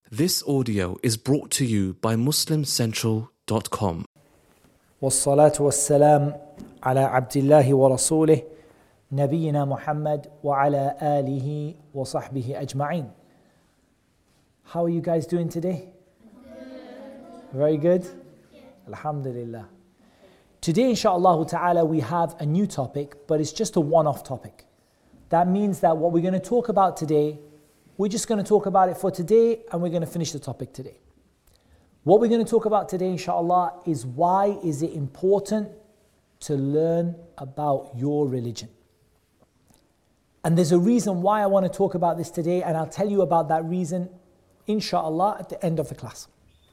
This audio is brought to you by MuslimCentral.com. والصلاة والسلام على عبد الله ورسوله نبينا محمد وعلى آله وصحبه أجمعين. How are you guys doing today? Very good? Alhamdulillah. Today, inshallah ta'ala, we have a new topic, but it's just a one-off topic. That means that what we're going to talk about today, we're just going to talk about it for today, and we're going to finish the topic today. What we're going to talk about today, inshallah, is why is it important to learn about your religion. And there's a reason why I want to talk about this today, and I'll tell you about that reason, inshallah, at the end of the class.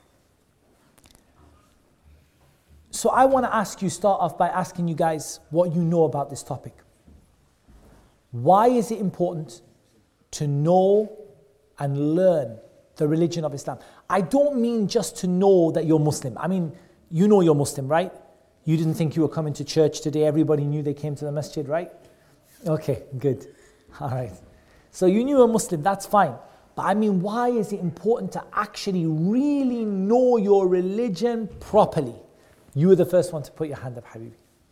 So I want to start off by asking you guys what you know about this topic. Why is it important to know and learn the religion of Islam? I don't mean just to know that you're Muslim. I mean, you know you're Muslim, right? You didn't think you were coming to church today. Everybody knew they came to the masjid, right? Okay, good. All right. So you knew you're Muslim, that's fine. But I mean, why is it important to actually really know your religion properly? You were the first one to put your hand up, Habibi.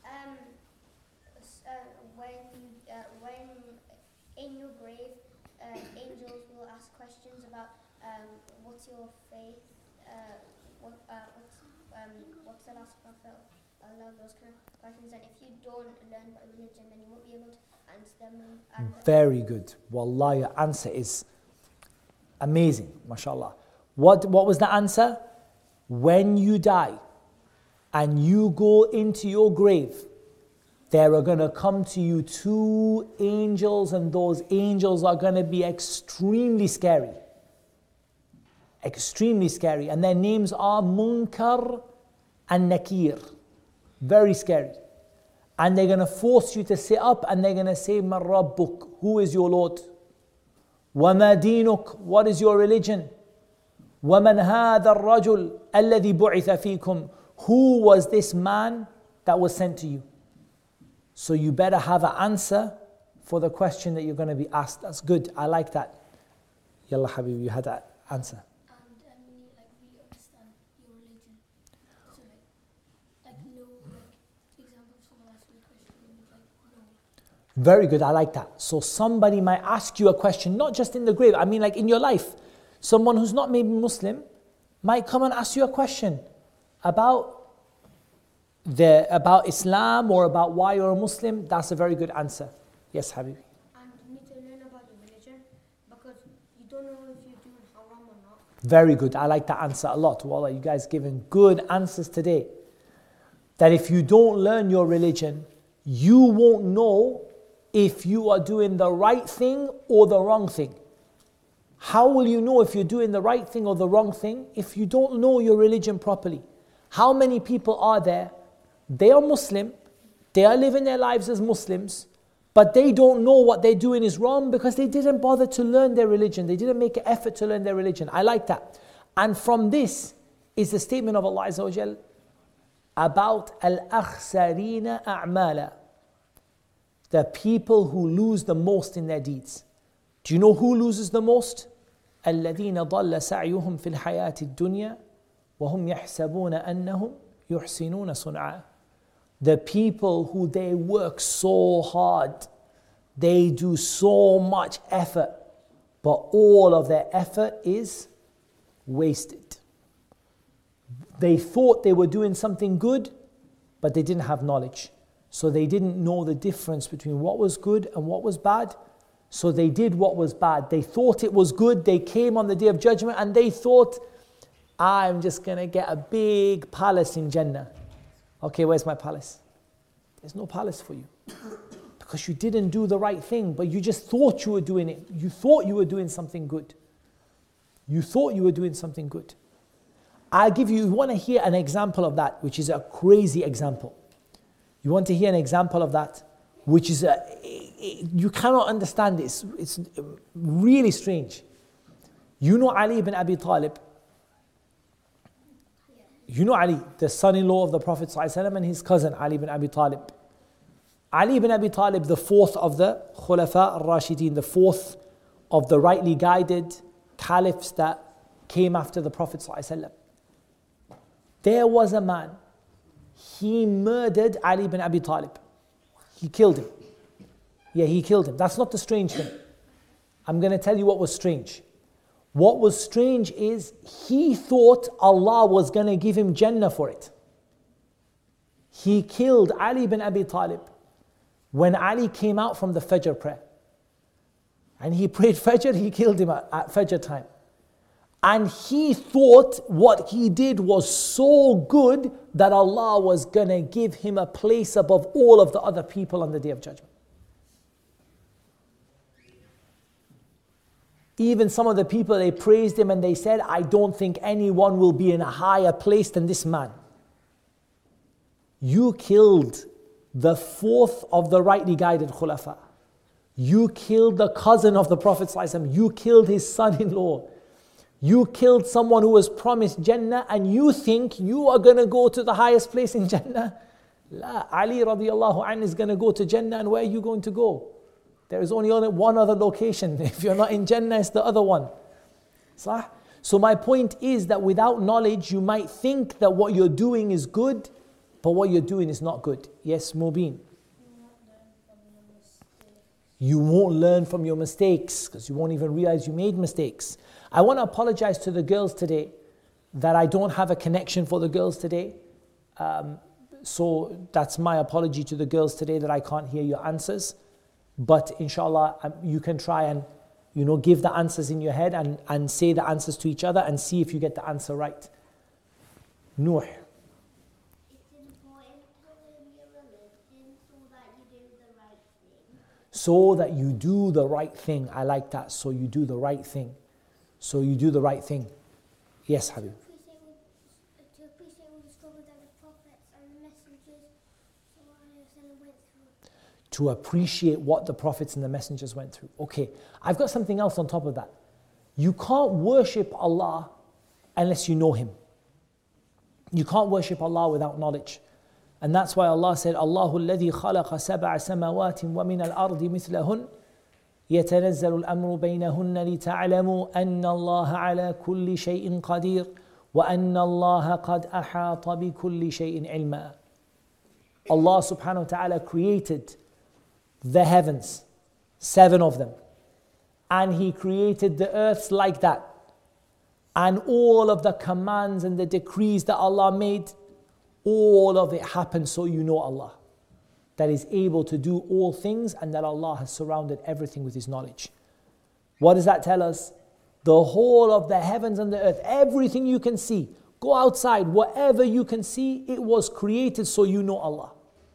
When in your grave, angels will ask questions about what's your faith, what's the last prophet, Allah, those kind of questions. And if you don't learn about religion, then you won't be able to answer them. Very good. Wallah, your answer is amazing, mashallah. What was the answer? When you die and you go into your grave, there are going to come to you two angels, and those angels are going to be extremely scary. Extremely scary. And their names are Munkar and Nakir. Very scary. And they're going to force you to sit up, and they're going to say, Man Rabbuk, who is your Lord? وَمَا دِينُك, what is your religion? وَمَنْ هَذَا الرَّجُلُ الَّذِي بُعِثَ فِيكُمْ, who was this man that was sent to you? So you better have an answer for the question that you're going to be asked. That's good. I like that. Yalla Habib, you had that answer. And we understand your religion. So know examples from the last week question. No. Very good. I like that. So somebody might ask you a question, not just in the grave. I mean, like in your life. Someone who's not maybe Muslim might come and ask you a question about Islam or about why you're a Muslim. That's a very good answer. Yes, Habibi. And you need to learn about your religion because you don't know if you're doing haram or not. Very good. I like that answer a lot. Wallah, you guys giving good answers today. That if you don't learn your religion, you won't know if you are doing the right thing or the wrong thing. How will you know if you're doing the right thing or the wrong thing if you don't know your religion properly? How many people are there? They are Muslim, they are living their lives as Muslims, but they don't know what they're doing is wrong because they didn't bother to learn their religion. They didn't make an effort to learn their religion. I like that. And from this is the statement of Allah Azza wa Jal about al-akhsarina a'mala, the people who lose the most in their deeds. Do you know who loses the most? الَّذِينَ ضَلَّ سَعْيُهُمْ فِي الْحَيَاةِ الدُّنْيَا وَهُمْ يَحْسَبُونَ أَنَّهُمْ يُحْسِنُونَ صُنْعًا. The people who they work so hard, they do so much effort, but all of their effort is wasted. They thought they were doing something good, but they didn't have knowledge. So they didn't know the difference between what was good and what was bad. So they did what was bad. They thought it was good. They came on the Day of Judgment and they thought, I'm just going to get a big palace in Jannah. Okay, where's my palace? There's no palace for you. Because you didn't do the right thing, but you just thought you were doing it. You thought you were doing something good. You thought you were doing something good. You want to hear an example of that, which is a crazy example. You want to hear an example of that, which is you cannot understand this. It's really strange. You know Ali ibn Abi Talib. You know Ali, the son-in-law of the Prophet ﷺ and his cousin Ali ibn Abi Talib. Ali ibn Abi Talib, the fourth of the Khulafa al-Rashidin, the fourth of the rightly guided caliphs that came after the Prophet ﷺ. There was a man, he murdered Ali bin Abi Talib. He killed him. Yeah, he killed him. That's not the strange thing. I'm going to tell you what was strange. What was strange is he thought Allah was going to give him Jannah for it. He killed Ali bin Abi Talib when Ali came out from the Fajr prayer. And he prayed Fajr, he killed him at Fajr time. And he thought what he did was so good that Allah was going to give him a place above all of the other people on the Day of Judgment. Even some of the people, they praised him and they said, I don't think anyone will be in a higher place than this man. You killed the fourth of the rightly guided Khulafa. You killed the cousin of the Prophet ﷺ. You killed his son-in-law. You killed someone who was promised Jannah, and you think you are going to go to the highest place in Jannah? La, Ali radiallahu anhu is going to go to Jannah, and where are you going to go? There is only one other location. If you're not in Jannah, it's the other one. Sah? So my point is that without knowledge, you might think that what you're doing is good, but what you're doing is not good. Yes, Mubin? You won't learn from your mistakes because you won't even realize you made mistakes. I want to apologize to the girls today that I don't have a connection for the girls today. So that's my apology to the girls today that I can't hear your answers. But inshallah, you can try and give the answers in your head and say the answers to each other and see if you get the answer right. Nuh. It's important to learn your religion so that you do the right thing. So that you do the right thing. I like that. So you do the right thing. So you do the right thing. Yes, Habib. To appreciate all the struggle that the prophets and the messengers went through. To appreciate what the prophets and the messengers went through. Okay, I've got something else on top of that. You can't worship Allah unless you know Him. You can't worship Allah without knowledge. And that's why Allah said, Allahu alladhi khalaqa sab'a samawati wa min al-ardi mithlahun يتنزل الأمر بينهن لتعلموا أن الله على كل شيء قدير وأن الله قد أحاط بكل شيء علما. Allah subhanahu wa ta'ala created the heavens, 7 of them. And He created the earths like that. And all of the commands and the decrees that Allah made, all of it happened so you know Allah. That is able to do all things and that Allah has surrounded everything with His knowledge. What does that tell us? The whole of the heavens and the earth, everything you can see, go outside, whatever you can see, it was created so you know Allah.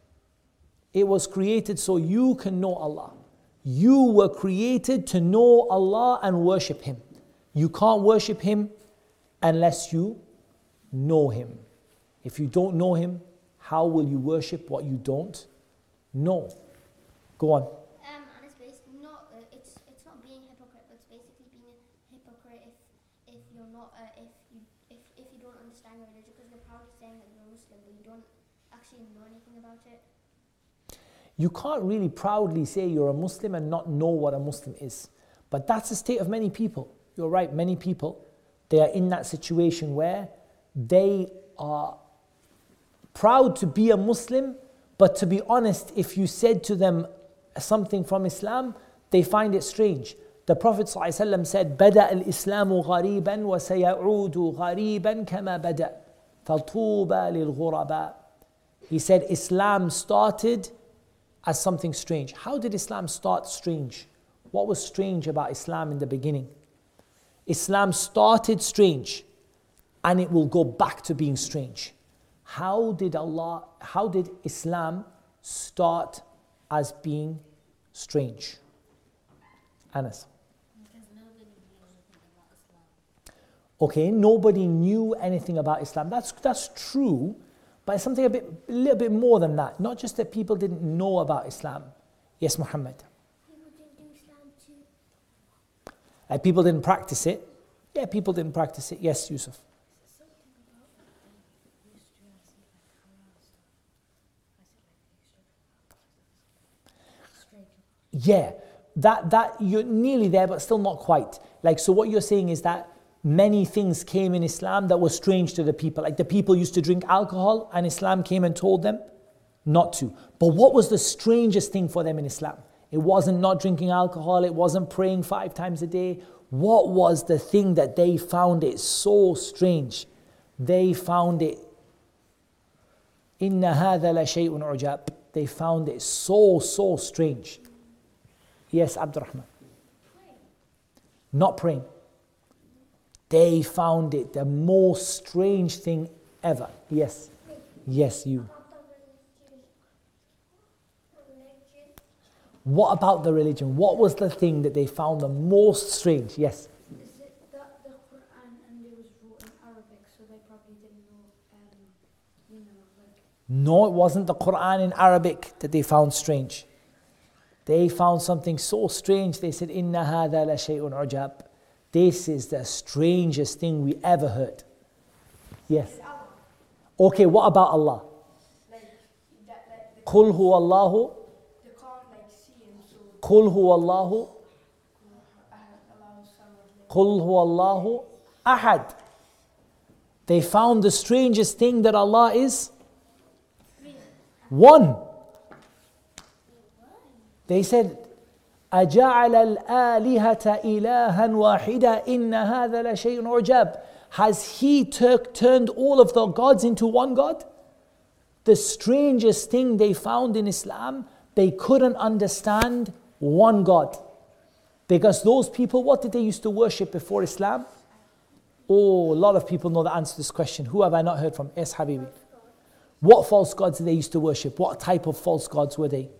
It was created so you can know Allah. You were created to know Allah and worship Him. You can't worship Him unless you know Him. If you don't know Him, how will you worship what you don't know? Go on. And it's basically not. It's not being hypocrite, but it's basically being a hypocrite if you're not if you don't understand your religion because you're proudly saying that you're a Muslim but you don't actually know anything about it. You can't really proudly say you're a Muslim and not know what a Muslim is. But that's the state of many people. You're right, many people, they are in that situation where they are proud to be a Muslim, but to be honest, if you said to them something from Islam, they find it strange. The Prophet ﷺ said, بَدَأَ الْإِسْلَامُ غَرِيبًا وَسَيَعُودُ غَرِيبًا كَمَا بَدَأَ فَطُوبَى لِلْغُرَبَاءِ. He said Islam started as something strange. How did Islam start strange? What was strange about Islam in the beginning? Islam started strange and it will go back to being strange. How did Islam start as being strange? Anas. Because nobody knew anything about Islam. Okay, nobody knew anything about Islam. That's true, but it's something a little bit more than that. Not just that people didn't know about Islam. Yes, Muhammad. People didn't do Islam too. People didn't practice it. Yeah, people didn't practice it. Yes, Yusuf. Yeah, that you're nearly there, but still not quite. So what you're saying is that many things came in Islam that were strange to the people. Like the people used to drink alcohol and Islam came and told them not to. But what was the strangest thing for them in Islam? It wasn't not drinking alcohol. It wasn't praying 5 times a day. What was the thing that they found it so strange? They found it, Inna hadha la shay'un ujab. They found it so strange. Yes, Abdurrahman. Not praying. They found it the most strange thing ever. Yes. Yes, you. What about the religion? What was the thing that they found the most strange? Yes. Is it that the Quran and it was wrote in Arabic, so they probably didn't know, No, it wasn't the Quran in Arabic that they found strange. They found something so strange. They said, Inna hadha la shay'un ujab. This is the strangest thing we ever heard. Yes. Okay, what about Allah? Qul huwa Allahu. Qul huwa Allahu. Qul huwa Allahu ahad. They found the strangest thing that Allah is one. They said, أَجَعَلَ الْآلِهَةَ إِلَهًا وَاحِدًا إِنَّ هَذَا لَشَيْءٌ عُجَابٌ. Has He turned all of the gods into one God? The strangest thing they found in Islam, they couldn't understand one God. Because those people, what did they used to worship before Islam? Oh, a lot of people know the answer to this question. Who have I not heard from? Yes, Habibi. What false gods did they used to worship? What type of false gods were they?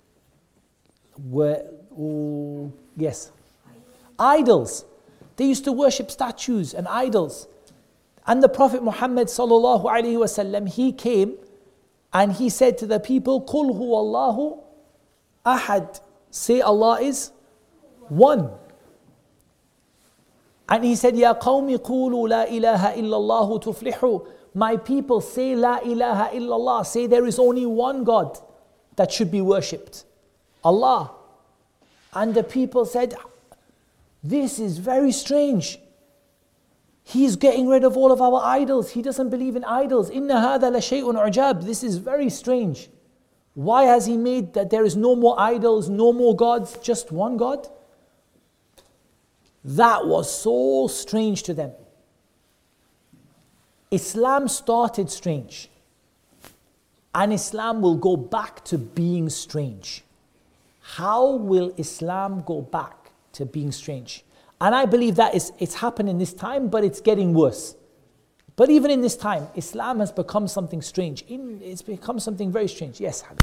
Yes. Idols. They used to worship statues and idols. And the Prophet Muhammad sallallahu alaihi wasallam, he came and he said to the people, Qul huwa Allahu ahad. Say Allah is one. And he said, Ya qawmi qulu la ilaha illallahu tuflihu. My people, say la ilaha illallah. Say there is only one God that should be worshipped. Allah. And the people said, this is very strange. He's getting rid of all of our idols. He doesn't believe in idols. Inna hadha la shay'un ujab. This is very strange. Why has He made that there is no more idols, no more gods, just one God? That was so strange to them. Islam started strange. And Islam will go back to being strange. How will Islam go back to being strange? And I believe that it's happened in this time, but it's getting worse. But even in this time, Islam has become something strange. It's become something very strange. Yes, Habib.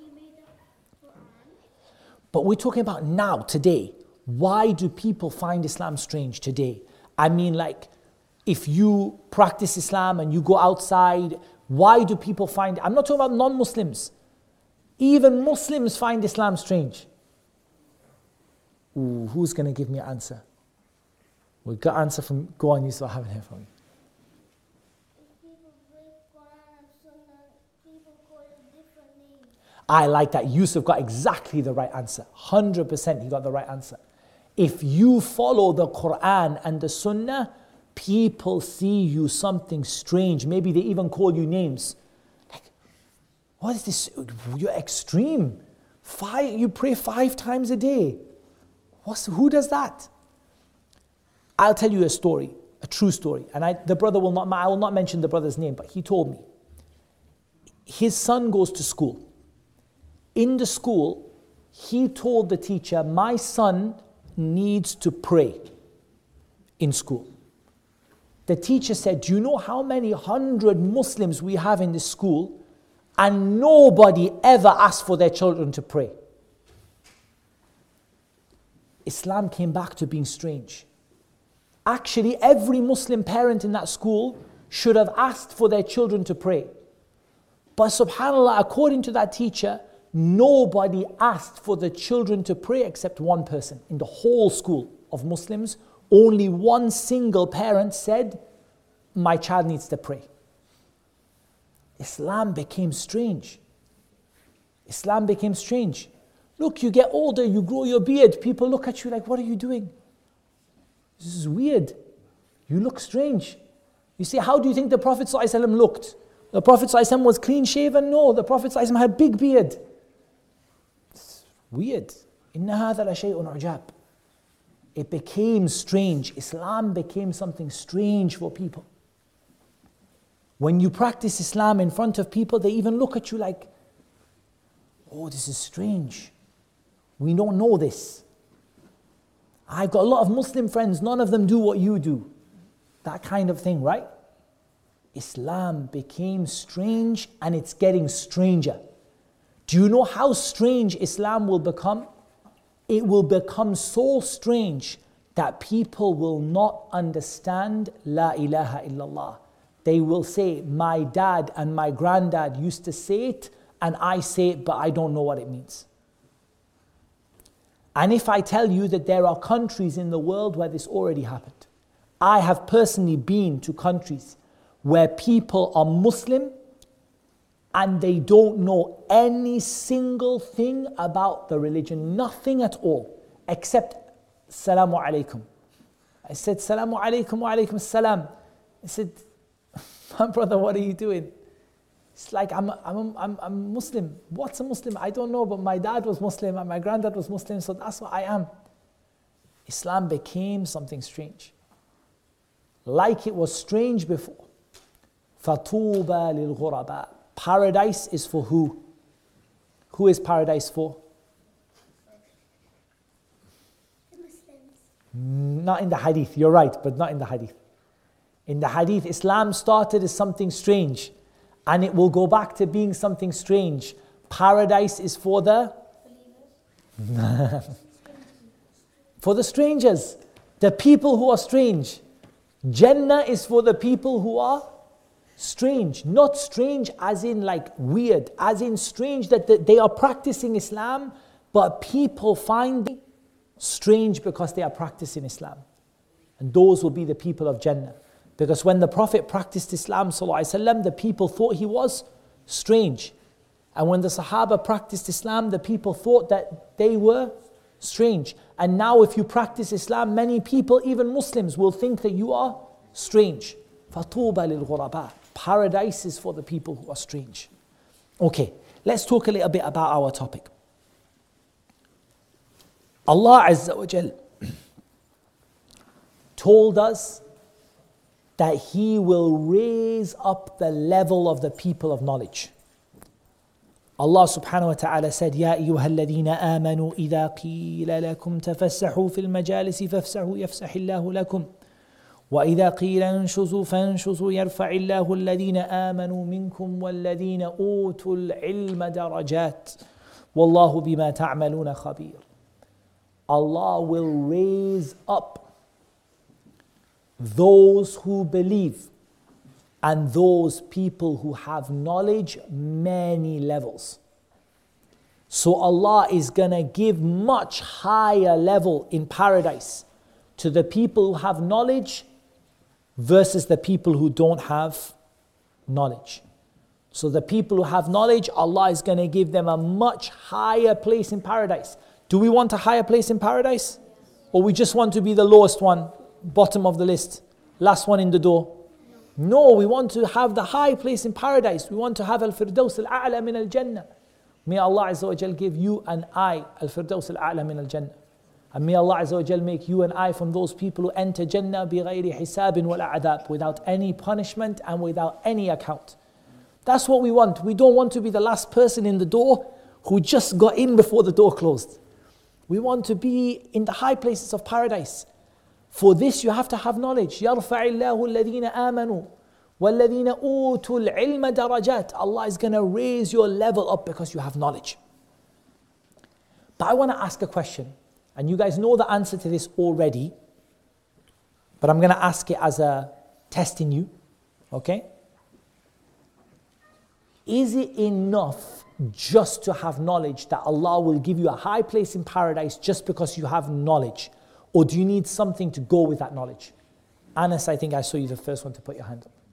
But we're talking about now, today. Why do people find Islam strange today? I mean, like, if you practice Islam and you go outside, why do people find... I'm not talking about non-Muslims. Even Muslims find Islam strange. Ooh, who's going to give me an answer? We got an answer from... Go on, Yusuf, I haven't heard from you. People break Quran and Sunnah, people call it different names. I like that. Yusuf got exactly the right answer. 100% he got the right answer. If you follow the Quran and the Sunnah, people see you something strange. Maybe they even call you names. Like, what is this? You're extreme. You pray 5 times a day. Who does that? I'll tell you a story, a true story. And I will not mention the brother's name, but he told me. His son goes to school. In the school, he told the teacher, my son needs to pray in school. The teacher said, do you know how many 100 Muslims we have in this school? And nobody ever asked for their children to pray. Islam came back to being strange. Actually, every Muslim parent in that school should have asked for their children to pray. But subhanAllah, according to that teacher, nobody asked for the children to pray except one person. In the whole school of Muslims, only one single parent said, my child needs to pray. Islam became strange. Islam became strange. Look, you get older, you grow your beard, people look at you like, what are you doing? This is weird. You look strange. You see, how do you think the Prophet ﷺ looked? The Prophet ﷺ was clean shaven? No, the Prophet ﷺ had big beard. It's weird. إِنَّ هَذَا لَشَيْءٌ عُجَابٌ. It became strange. Islam became something strange for people. When you practice Islam in front of people, they even look at you like, oh, this is strange. We don't know this. I've got a lot of Muslim friends, none of them do what you do. That kind of thing, right? Islam became strange and it's getting stranger. Do you know how strange Islam will become? It will become so strange that people will not understand La ilaha illallah. They will say, my dad and my granddad used to say it, and I say it, but I don't know what it means. And if I tell you that there are countries in the world where this already happened, I have personally been to countries where people are Muslim and they don't know any single thing about the religion, nothing at all, except Salamu Alaikum. I said, Salamu Alaikum wa Alaikum Salam. I said, my brother, what are you doing? It's like, I'm Muslim. What's a Muslim? I don't know, but my dad was Muslim and my granddad was Muslim, so that's what I am. Islam became something strange. Like it was strange before. فَطُوبَى لِلْغُرَبَاءِ. Paradise is for who? Who is paradise for? The Muslims. Not in the hadith, you're right, but not in the hadith. In the hadith, Islam started as something strange and it will go back to being something strange. Paradise is for the for the strangers, the people who are strange. Jannah is for the people who are strange, not strange as in like weird, as in strange that they are practicing Islam, but people find it strange because they are practicing Islam. And those will be the people of Jannah. Because when the Prophet practiced Islam, the people thought he was strange. And when the Sahaba practiced Islam, the people thought that they were strange. And now if you practice Islam, many people, even Muslims, will think that you are strange. فَطُوبَى لِلْغُرَبَاءِ. Paradise is for the people who are strange. Okay, let's talk a little bit about our topic. Allah Azza wa Jal told us that He will raise up the level of the people of knowledge. Allah subhanahu wa ta'ala said, يَا أَيُّهَا الَّذِينَ آمَنُوا إِذَا قِيلَ لَكُمْ تَفَسَّحُوا فِي الْمَجَالِسِ فَافْسَحُوا يَفْسَحِ اللَّهُ لَكُمْ وَإِذَا قِيلَ انشُزُوا فَانشُزُوا يَرْفَعِ اللَّهُ الَّذِينَ آمَنُوا مِنكُمْ وَالَّذِينَ أُوتُوا الْعِلْمَ دَرَجَاتٍ وَاللَّهُ بِمَا تَعْمَلُونَ خَبِيرٌ. Allah will raise up those who believe and those people who have knowledge many levels. So Allah is going to give much higher level in paradise to the people who have knowledge versus the people who don't have knowledge. So the people who have knowledge, Allah is going to give them a much higher place in paradise. Do we want a higher place in paradise? Or we just want to be the lowest one, bottom of the list, last one in the door? No, we want to have the high place in paradise. We want to have Al-Firdaus Al-A'la min Al-Jannah. May Allah Azza wa Jal give you and I Al-Firdaus Al-A'la min Al-Jannah. And may Allah Azza wa Jal make you and I from those people who enter Jannah بِغَيْرِ حِسَابٍ وَلَا عَذَابٍ, without any punishment and without any account. That's what we want. We don't want to be the last person in the door who just got in before the door closed. We want to be in the high places of paradise. For this you have to have knowledge. يَرْفَعِ اللَّهُ الَّذِينَ آمَنُوا وَالَّذِينَ أُوتُوا الْعِلْمَ دَرَجَاتٍ. Allah is going to raise your level up because you have knowledge. But I want to ask a question. And you guys know the answer to this already. But I'm going to ask it as a testing you. Okay? Is it enough just to have knowledge that Allah will give you a high place in paradise just because you have knowledge? Or do you need something to go with that knowledge? Anas, I think I saw you the first one to put your hand up.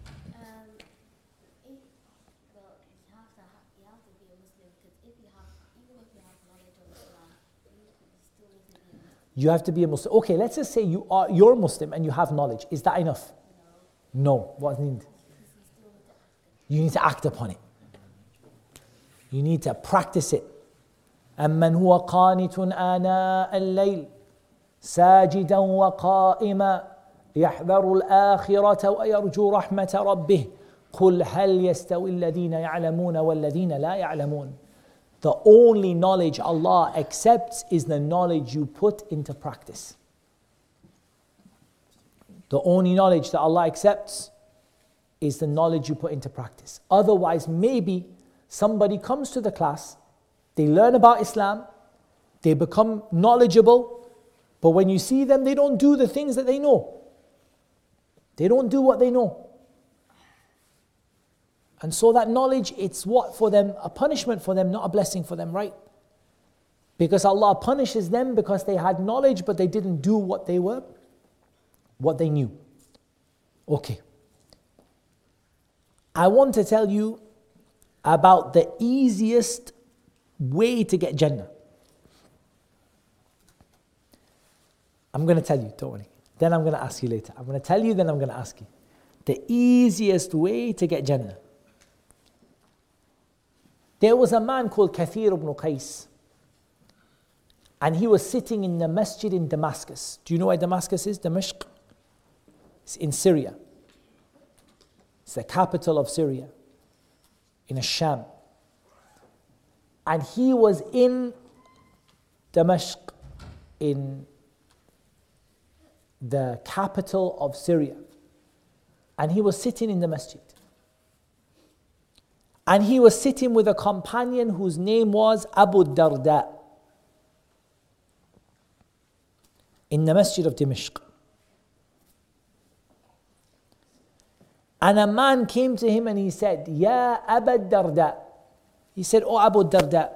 You have to be a Muslim, because even if you have knowledge of Islam, you still need to be a Muslim. You have to be a Muslim. Okay, let's just say you're a Muslim and you have knowledge. Is that enough? No. What need? You need to act upon it. You need to practice it. أَمَّنْ هُوَ قَانِتٌ آنَاءَ اللَّيْلِ سَاجِدًا وَقَائِمًا يَحْذَرُ الْآخِرَةَ وَيَرْجُو رَحْمَةَ رَبِّهِ قُلْ هَلْ يَسْتَوِي الَّذِينَ يَعْلَمُونَ وَالَّذِينَ لَا يَعْلَمُونَ. The only knowledge Allah accepts is the knowledge you put into practice. The only knowledge that Allah accepts is the knowledge you put into practice. Otherwise, maybe somebody comes to the class, they learn about Islam, they become knowledgeable, but when you see them, they don't do the things that they know. They don't do what they know. And so that knowledge, it's what for them? A punishment for them, not a blessing for them, right? Because Allah punishes them because they had knowledge, but they didn't do what they knew. Okay. I want to tell you about the easiest way to get Jannah. I'm going to tell you, don't worry. Then I'm going to ask you later. I'm going to tell you, then I'm going to ask you. The easiest way to get Jannah. There was a man called Kathir ibn Qais. And he was sitting in the masjid in Damascus. Do you know where Damascus is? Damashq. It's in Syria. It's the capital of Syria. In Sham. And he was in Damashq, in the capital of Syria. And he was sitting in the masjid. And he was sitting with a companion whose name was Abu Darda in the masjid of Dimashq. And a man came to him and he said, Ya Abu Darda. He said, Oh Abu Darda,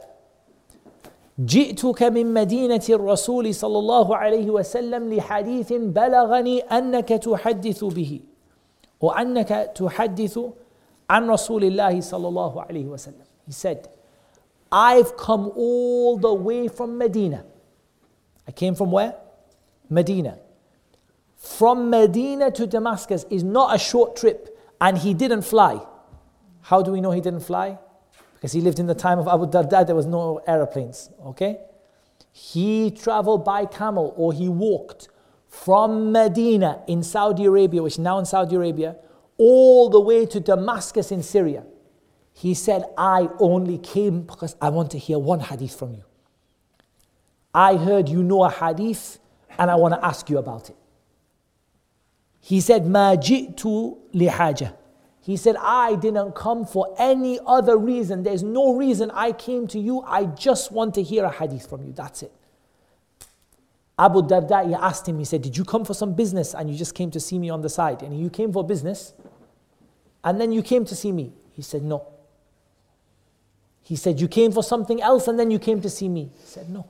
جئتك من مدينة الرسول صلى الله عليه وسلم لحديث بلغني أنك تحدث به وأنك تحدث عن رسول الله صلى الله عليه وسلم. He said, I've come all the way from Medina. I came from where? Medina. From Medina to Damascus is not a short trip, and he didn't fly. How do we know he didn't fly? Because he lived in the time of Abu Darda, there was no aeroplanes, okay? He traveled by camel, or he walked from Medina in Saudi Arabia, which is now in Saudi Arabia, all the way to Damascus in Syria. He said, I only came because I want to hear one hadith from you. I heard you know a hadith and I want to ask you about it. He said, Ma ji'tu lihaja. He said, I didn't come for any other reason. There's no reason I came to you. I just want to hear a hadith from you. That's it. Abu Darda, he asked him, he said, did you come for some business and you just came to see me on the side? And you came for business and then you came to see me? He said, no. He said, you came for something else and then you came to see me? He said, no.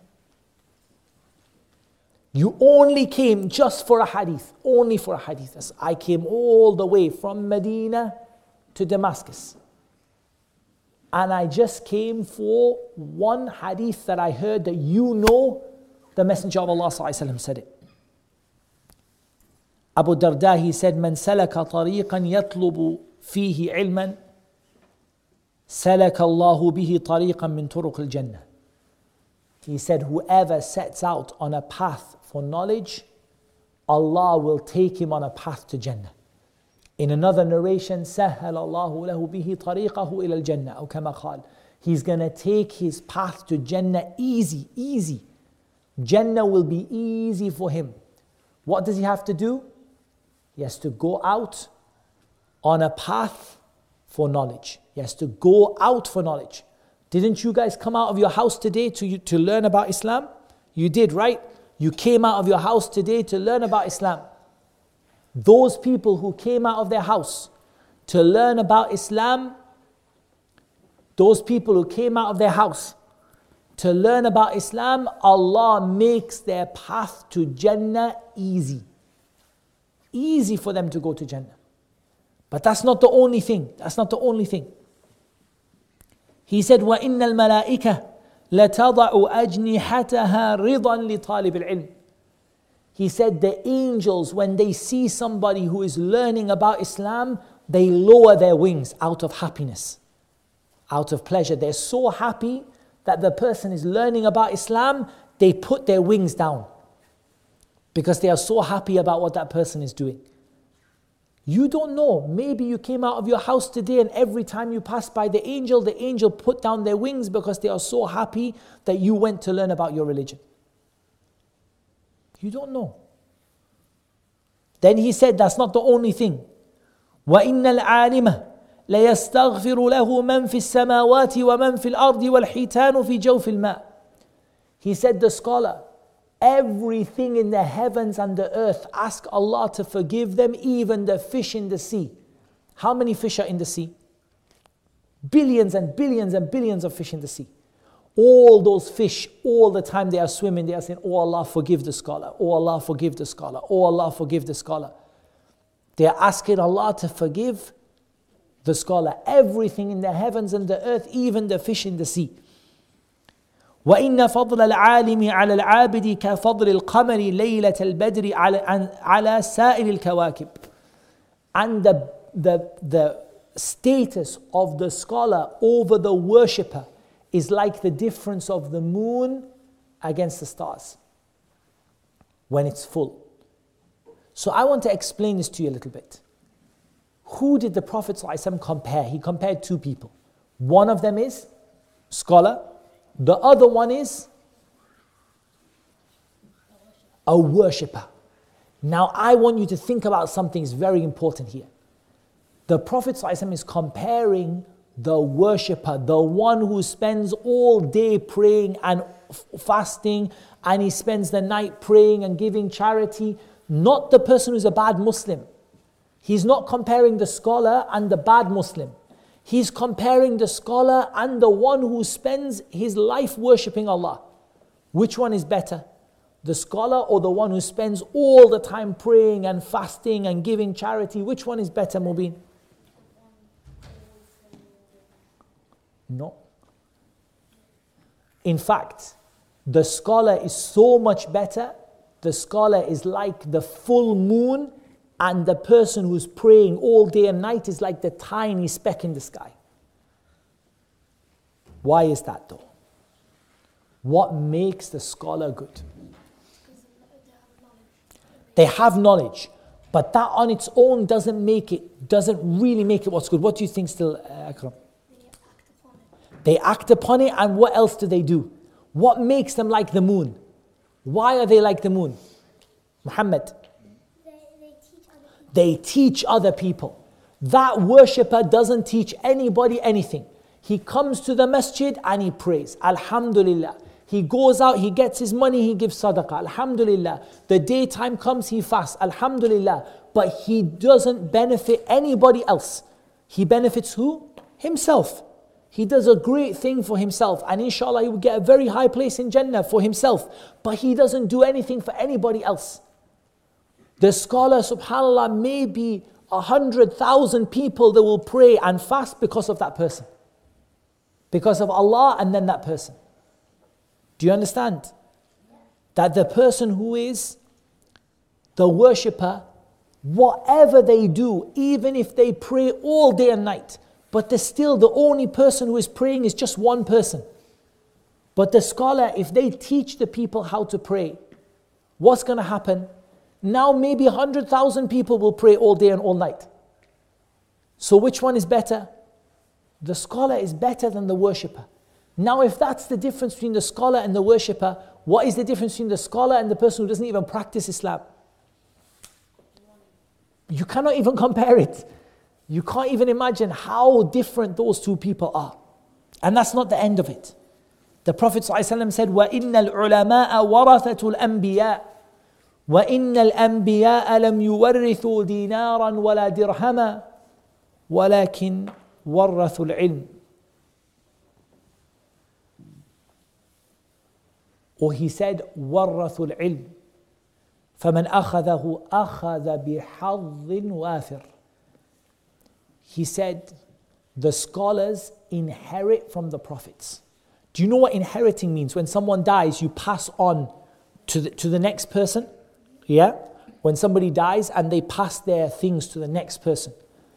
You only came just for a hadith. Only for a hadith. I came all the way from Medina to Damascus. And I just came for one hadith that I heard that you know the Messenger of Allah ﷺ said it. Abu Darda, he said, من سلك طريقا يطلب فيه علما سلك الله به طريقا من طرق الجنة. He said, whoever sets out on a path for knowledge, Allah will take him on a path to Jannah. In another narration, سهل الله له به طريقه إلى الجنة أو كما قال. He's going to take his path to Jannah easy. Jannah will be easy for him. What does he have to do? He has to go out on a path for knowledge. He has to go out for knowledge. Didn't you guys come out of your house today to learn about Islam? You did, right? You came out of your house today to learn about Islam. Those people who came out of their house to learn about Islam, those people who came out of their house to learn about Islam, Allah makes their path to Jannah easy. Easy for them to go to Jannah. But that's not the only thing. That's not the only thing. He said, وَإِنَّ الْمَلَائِكَةَ لَتَضَعُ أَجْنِحَتَهَا رِضًا لِطَالِبِ الْعِلْمِ. He said the angels, when they see somebody who is learning about Islam, they lower their wings out of happiness, out of pleasure. They're so happy that the person is learning about Islam, they put their wings down because they are so happy about what that person is doing. You don't know. Maybe you came out of your house today and every time you pass by the angel put down their wings because they are so happy that you went to learn about your religion. You don't know. Then he said that's not the only thing. وَإِنَّ الْعَالِمَ لَيَسْتَغْفِرُ لَهُ مَنْ فِي السَّمَاوَاتِ وَمَنْ فِي الْأَرْضِ وَالْحِيتَانُ فِي جَوْفِ الْمَاءِ. He said the scholar, everything in the heavens and the earth, ask Allah to forgive them, even the fish in the sea. How many fish are in the sea? Billions and billions and billions of fish in the sea. All those fish, all the time they are swimming, they are saying, oh Allah, forgive the scholar. Oh Allah, forgive the scholar. Oh Allah, forgive the scholar. They are asking Allah to forgive the scholar. Everything in the heavens and the earth, even the fish in the sea. وَإِنَّ فَضْلَ الْعَالِمِ عَلَى الْعَابِدِ كَفَضْلِ الْقَمَرِ لَيْلَةَ الْبَدْرِ عَلَى سَائِرِ الْكَوَاكِبِ. And the status of the scholar over the worshipper is like the difference of the moon against the stars when it's full. So I want to explain this to you a little bit. Who did the Prophet ﷺ compare? He compared two people. One of them is scholar. The other one is a worshipper. Now I want you to think about something that's very important here. The Prophet ﷺ is comparing the worshipper, the one who spends all day praying and fasting, and he spends the night praying and giving charity, not the person who's a bad Muslim. He's not comparing the scholar and the bad Muslim. He's comparing the scholar and the one who spends his life worshipping Allah. Which one is better? The scholar or the one who spends all the time praying and fasting and giving charity? Which one is better, Mubin? No. In fact, the scholar is so much better. The scholar is like the full moon, and the person who's praying all day and night is like the tiny speck in the sky. Why is that though? What makes the scholar good? They have knowledge, but that on its own doesn't really make it what's good. What do you think still, Akram? They act upon it, and what else do they do? What makes them like the moon? Why are they like the moon? Muhammad? They teach other people. That worshipper doesn't teach anybody anything. He comes to the masjid and he prays. Alhamdulillah. He goes out, he gets his money, he gives sadaqah. Alhamdulillah. The daytime comes, he fasts. Alhamdulillah. But he doesn't benefit anybody else. He benefits who? Himself. He does a great thing for himself, and inshallah he will get a very high place in Jannah for himself. But he doesn't do anything for anybody else. The scholar, subhanAllah, may be 100,000 people that will pray and fast because of that person. Because of Allah and then that person. Do you understand? That the person who is the worshipper, whatever they do, even if they pray all day and night, but still the only person who is praying is just one person. But the scholar, if they teach the people how to pray, what's going to happen? Now maybe 100,000 people will pray all day and all night. So which one is better? The scholar is better than the worshipper. Now if that's the difference between the scholar and the worshipper, what is the difference between the scholar and the person who doesn't even practice Islam? You cannot even compare it. You can't even imagine how different those two people are. And that's not the end of it. The Prophet ﷺ said, وَإِنَّ الْعُلَمَاءَ وَرَثَةُ الْأَنْبِيَاءِ وَإِنَّ الْأَنْبِيَاءَ لَمْ يُوَرِّثُوا دِينَارًا وَلَا دِرْهَمًا وَلَكِنْ وَرَّثُوا الْعِلْمِ. Or he said, وَرَّثُوا الْعِلْمِ فَمَنْ أَخَذَهُ أَخَذَ بِحَظٍ وَافِرٍ. He said, the scholars inherit from the prophets. Do you know what inheriting means? When someone dies, you pass on to the next person. Yeah? When somebody dies and they pass their things to the next person.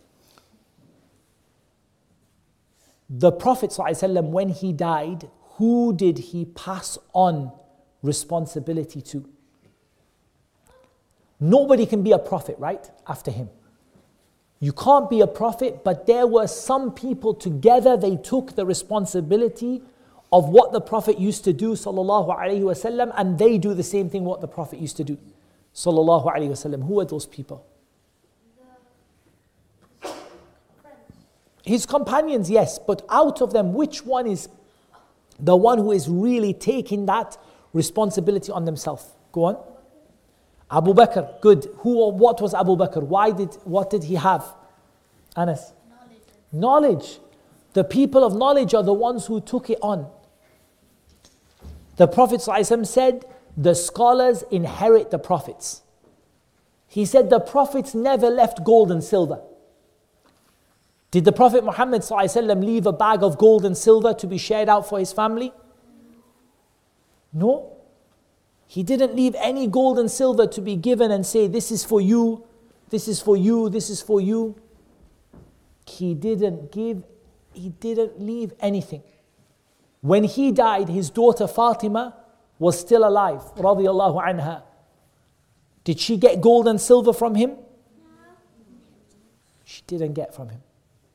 The Prophet ﷺ, when he died, who did he pass on responsibility to? Nobody can be a prophet, right? After him. You can't be a prophet, but there were some people together, they took the responsibility of what the Prophet used to do, sallallahu alaihi wasallam, and they do the same thing what the Prophet used to do, sallallahu alaihi wasallam. Who are those people? His companions, yes, but out of them, which one is the one who is really taking that responsibility on themselves? Go on. Abu Bakr, good. What was Abu Bakr? What did he have? Anas? Knowledge. The people of knowledge are the ones who took it on. The Prophet ﷺ said, the scholars inherit the prophets. He said the prophets never left gold and silver. Did the Prophet Muhammad ﷺ leave a bag of gold and silver to be shared out for his family? No. He didn't leave any gold and silver to be given and say, this is for you, this is for you, this is for you. He didn't leave anything. When he died, his daughter Fatima was still alive, radiyallahu anha. Did she get gold and silver from him? She didn't get from him.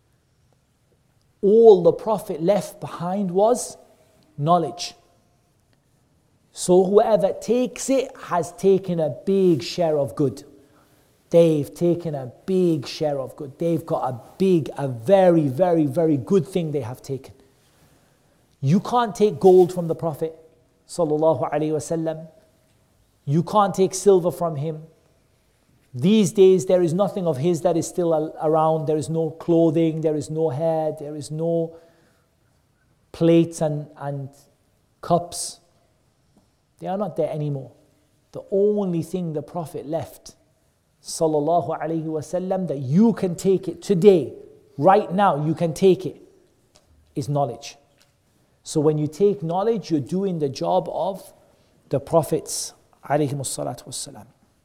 All the Prophet left behind was knowledge. So whoever takes it has taken a big share of good. They've taken a big share of good. They've got a very, very, very good thing they have taken. You can't take gold from the Prophet sallallahu alaihi wasallam. You can't take silver from him. These days there is nothing of his that is still around. There is no clothing, there is no hair, there is no plates and cups. They are not there anymore. The only thing the Prophet left, sallallahu alaihi wasallam, that you can take it today, right now you can take it, is knowledge. So when you take knowledge, you're doing the job of the Prophets alayhimus salatu wassalam.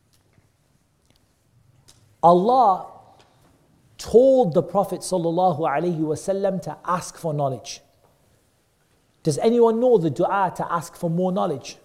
Allah told the Prophet sallallahu alaihi wasallam to ask for knowledge. Does anyone know the dua to ask for more knowledge?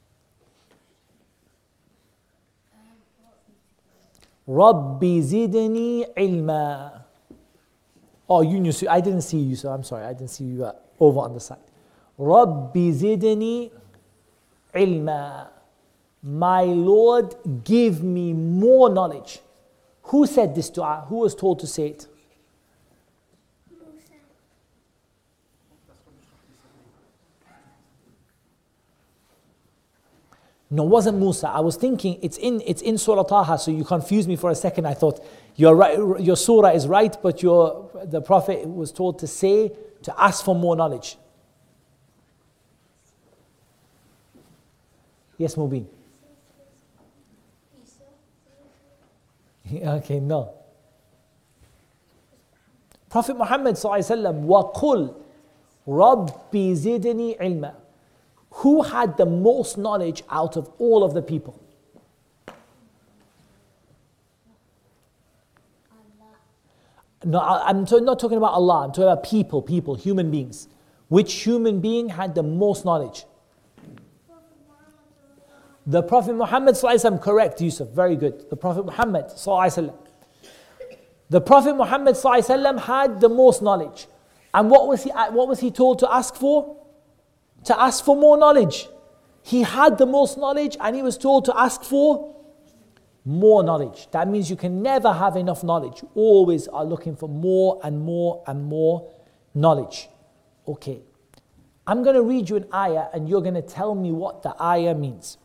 Rabbi zidni ilma. Oh, you knew, I didn't see you, so I'm sorry, I didn't see you over on the side. Rabbi zidni ilma. My Lord, give me more knowledge. Who said this dua? Who was told to say it? No, it wasn't Musa. I was thinking it's in Surah Taha, so you confused me for a second. I thought you're right, your surah is right, but the Prophet was told to say, to ask for more knowledge. Yes, Mubin. Okay, no. Prophet Muhammad sallallahu alaihi wasallam, وَقُلْ رَبِّ زِدْنِي عِلْمًا. Who had the most knowledge out of all of the people? No, I'm not talking about Allah, I'm talking about people, human beings. Which human being had the most knowledge? The Prophet Muhammad sallallahu alaihi wasallam, correct Yusuf, very good. The Prophet Muhammad sallallahu alaihi wasallam. The Prophet Muhammad sallallahu alaihi wasallam had the most knowledge. And what was he told to ask for? To ask for more knowledge. He had the most knowledge and he was told to ask for more knowledge. That means you can never have enough knowledge. You always are looking for more and more and more knowledge. Okay. I'm going to read you an ayah and you're going to tell me what the ayah means.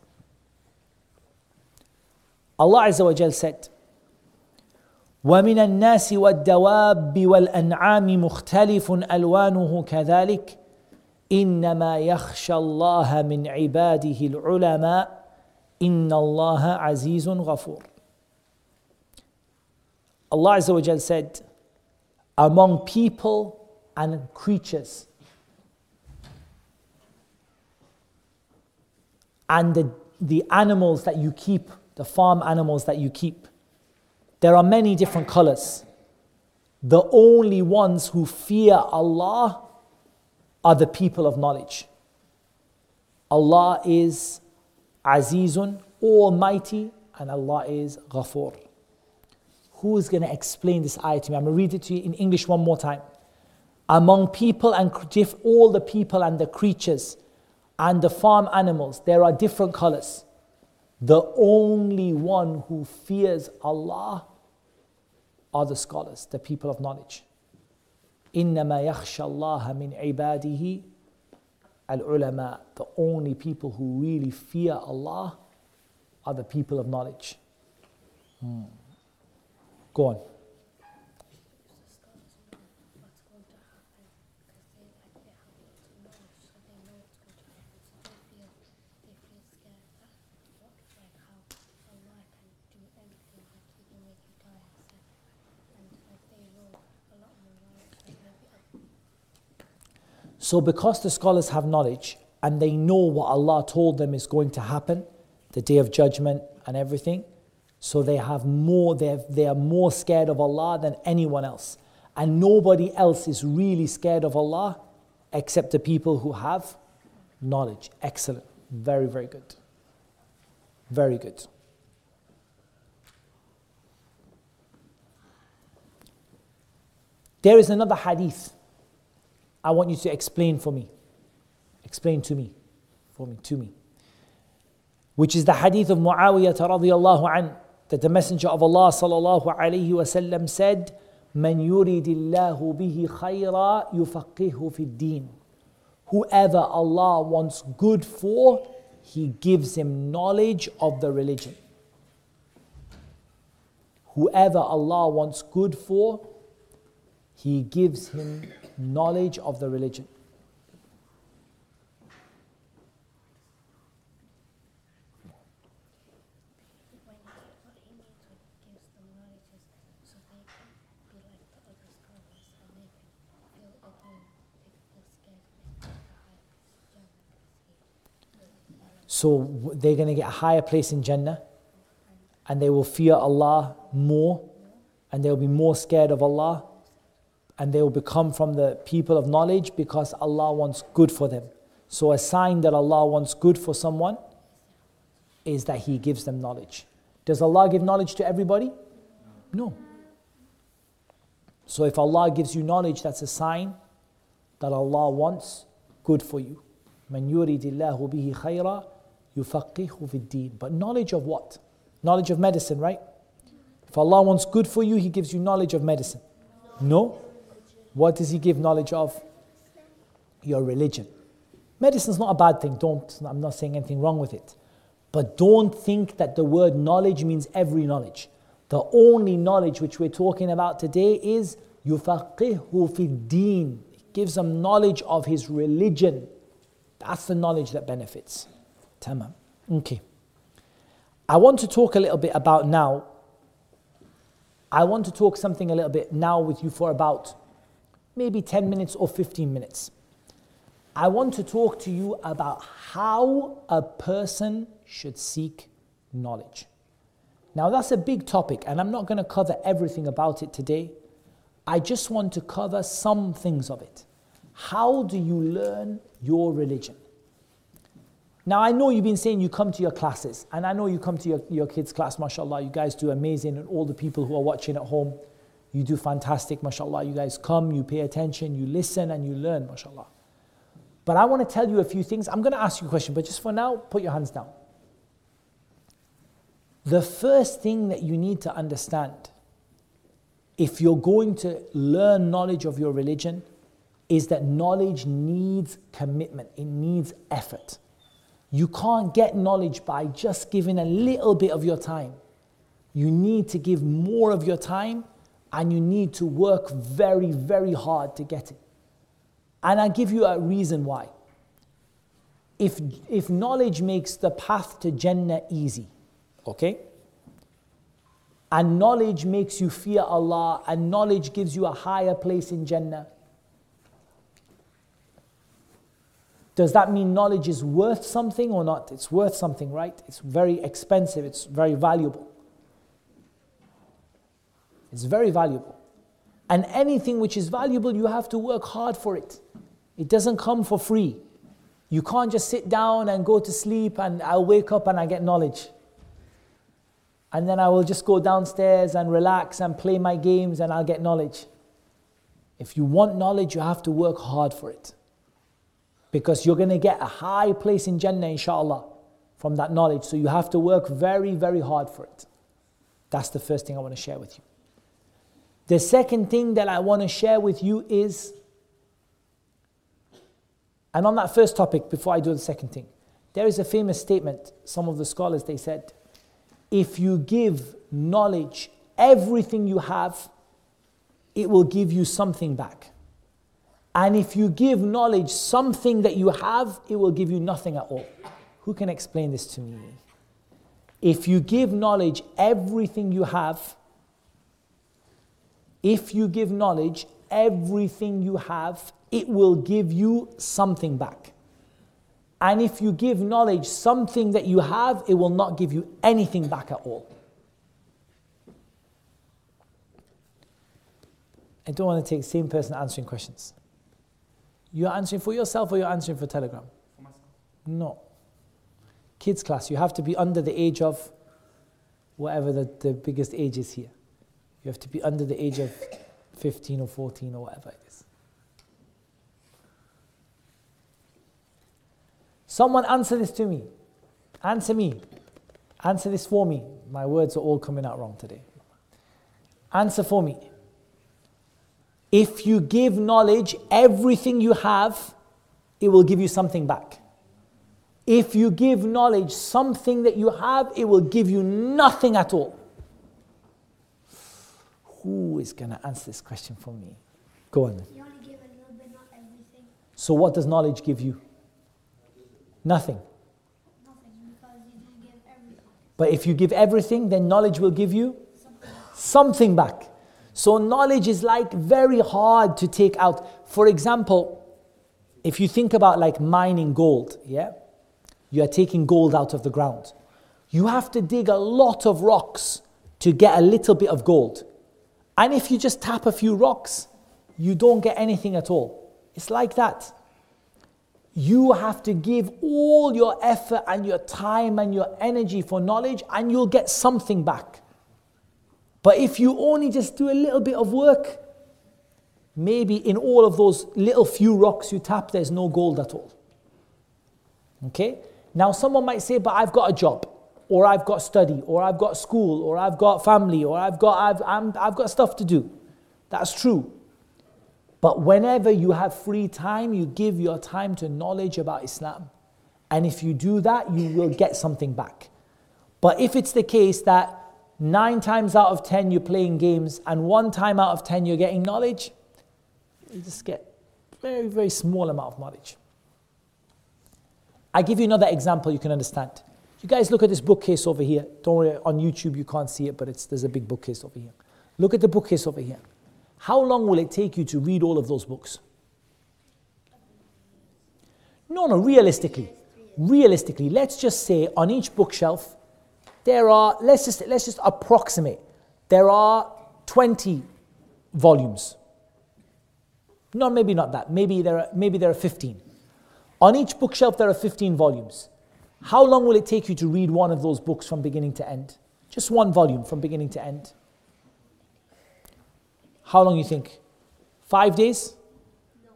Allah Azza wa Jal said, وَمِنَ النَّاسِ وَالدَّوَابِّ وَالْأَنْعَامِ مُخْتَلِفٌ أَلْوَانُهُ كَذَلِكَ إِنَّمَا يَخْشَى اللَّهَ مِنْ عِبَادِهِ الْعُلَمَاءِ إِنَّ اللَّهَ عَزِيزٌ غَفُورٌ. Allah Azza wa Jal said, among people and creatures, and the animals that you keep, the farm animals that you keep. There are many different colors. The only ones who fear Allah are the people of knowledge. Allah is Azizun, Almighty, and Allah is Ghafoor. Who is going to explain this ayah to me? I'm going to read it to you in English one more time. Among people and all the people and the creatures and the farm animals, there are different colors. The only one who fears Allah are the scholars, the people of knowledge. إِنَّمَا يَخْشَى اللَّهَ مِنْ عِبَادِهِ الْعُلَمَاء. The only people who really fear Allah are the people of knowledge. Go on. So because the scholars have knowledge and they know what Allah told them is going to happen, the day of judgment and everything, so they are more scared of Allah than anyone else. And nobody else is really scared of Allah except the people who have knowledge. Excellent. Very, very good. Very good. There is another hadith I want you to explain for me. Explain to me. To me. Which is the hadith of Muawiyah radiyallahu anhu, that the Messenger of Allah sallallahu alayhi wa sallam said, "Man yuridillahu bihi khayra yufaqihu fi din." Whoever Allah wants good for, He gives him knowledge of the religion. Whoever Allah wants good for, He gives him knowledge of the religion. So they're going to get a higher place in Jannah, and they will fear Allah more, and they will be more scared of Allah, and they will become from the people of knowledge because Allah wants good for them. So a sign that Allah wants good for someone is that He gives them knowledge. Does Allah give knowledge to everybody? No. So if Allah gives you knowledge, that's a sign that Allah wants good for you. مَنْ يُرِدِ اللَّهُ بِهِ خَيْرًا يُفَقِّهُ فِي الدِّينِ. But knowledge of what? Knowledge of medicine, right? If Allah wants good for you, He gives you knowledge of medicine. No? What does He give knowledge of? Your religion. Medicine is not a bad thing. I'm not saying anything wrong with it. But don't think that the word knowledge means every knowledge. The only knowledge which we're talking about today is يُفَقِّهُ فِي الدِّينِ. It gives them knowledge of his religion. That's the knowledge that benefits. Tamam. Okay. I want to talk a little bit about now. I want to talk something a little bit now with you for about maybe 10 minutes or 15 minutes. I want to talk to you about how a person should seek knowledge. Now that's a big topic, and I'm not going to cover everything about it today. I just want to cover some things of it. How do you learn your religion? Now I know you've been saying you come to your classes, and I know you come to your kids' class, mashallah, you guys do amazing, and all the people who are watching at home, you do fantastic, mashallah. You guys come, you pay attention, you listen, and you learn, mashallah. But I want to tell you a few things. I'm going to ask you a question, but just for now, put your hands down. The first thing that you need to understand, if you're going to learn knowledge of your religion, is that knowledge needs commitment. It needs effort. You can't get knowledge by just giving a little bit of your time. You need to give more of your time, and you need to work very, very hard to get it. And I'll give you a reason why. If knowledge makes the path to Jannah easy, okay? And knowledge makes you fear Allah, and knowledge gives you a higher place in Jannah, Does that mean knowledge is worth something or not? It's worth something, right? It's very expensive. It's very valuable. It's very valuable. And anything which is valuable, you have to work hard for it. It doesn't come for free. You can't just sit down and go to sleep and I'll wake up and I get knowledge. And then I will just go downstairs and relax and play my games and I'll get knowledge. If you want knowledge, you have to work hard for it. Because you're going to get a high place in Jannah, inshallah, from that knowledge. So you have to work very, very hard for it. That's the first thing I want to share with you. The second thing that I want to share with you is, and on that first topic, before I do the second thing, there is a famous statement, some of the scholars, they said, if you give knowledge everything you have, it will give you something back. And if you give knowledge something that you have, it will give you nothing at all. Who can explain this to me? If you give knowledge everything you have, if you give knowledge everything you have, it will give you something back. And if you give knowledge something that you have, it will not give you anything back at all. I don't want to take the same person answering questions. You're answering for yourself or you're answering for Telegram? For myself. No. Kids class, you have to be under the age of whatever the biggest age is here. You have to be under the age of 15 or 14 or whatever it is. Someone answer this to me. Answer me. Answer this for me. My words are all coming out wrong today. Answer for me. If you give knowledge everything you have, it will give you something back. If you give knowledge something that you have, it will give you nothing at all. Who is going to answer this question for me? Go on then. You only give a little bit, not everything. So what does knowledge give you? Nothing. Nothing, because you didn't give everything. But if you give everything, then knowledge will give you something back. So knowledge is like very hard to take out. For example, if you think about like mining gold, yeah? You are taking gold out of the ground. You have to dig a lot of rocks to get a little bit of gold. And if you just tap a few rocks, you don't get anything at all. It's like that. You have to give all your effort and your time and your energy for knowledge and you'll get something back. But if you only just do a little bit of work, maybe in all of those little few rocks you tap, there's no gold at all. Okay? Now someone might say, but I've got a job, or I've got study, or I've got school, or I've got family, or I've got stuff to do. That's true. But whenever you have free time, you give your time to knowledge about Islam. And if you do that, you will get something back. But if it's the case that 9 times out of 10 you're playing games and 1 time out of 10 you're getting knowledge, you just get very, very small amount of knowledge. I give you another example you can understand. You guys look at this bookcase over here. Don't worry, on YouTube you can't see it, but there's a big bookcase over here. Look at the bookcase over here. How long will it take you to read all of those books? No, realistically. Realistically, let's just say on each bookshelf, there are, let's just approximate, there are 20 volumes. No, maybe not that. Maybe there are 15. On each bookshelf there are 15 volumes. How long will it take you to read one of those books from beginning to end? Just one volume from beginning to end. How long you think? 5 days? No.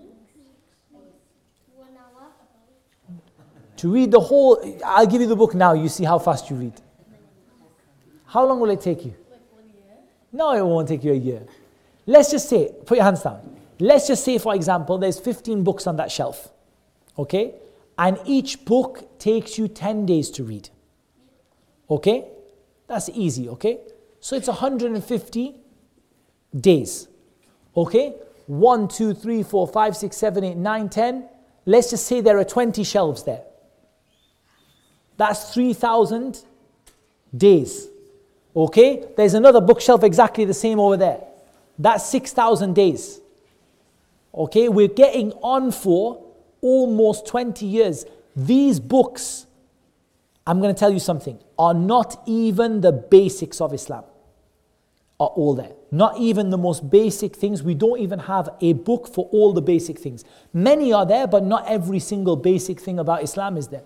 1 hour. To read the whole, I'll give you the book now, you see how fast you read. How long will it take you? Like 1 year. No, it won't take you a year. Let's just say, put your hands down. Let's just say, for example, there's 15 books on that shelf. Okay? And each book takes you 10 days to read. Okay? That's easy, okay? So it's 150 days. Okay? 1, 2, 3, 4, 5, 6, 7, 8, 9, 10. Let's just say there are 20 shelves there. That's 3,000 days. Okay? There's another bookshelf exactly the same over there. That's 6,000 days. Okay? We're getting on for almost 20 years, these books, I'm going to tell you something, are not even the basics of Islam. Are all there. Not even the most basic things. We don't even have a book for all the basic things. Many are there, but not every single basic thing about Islam is there.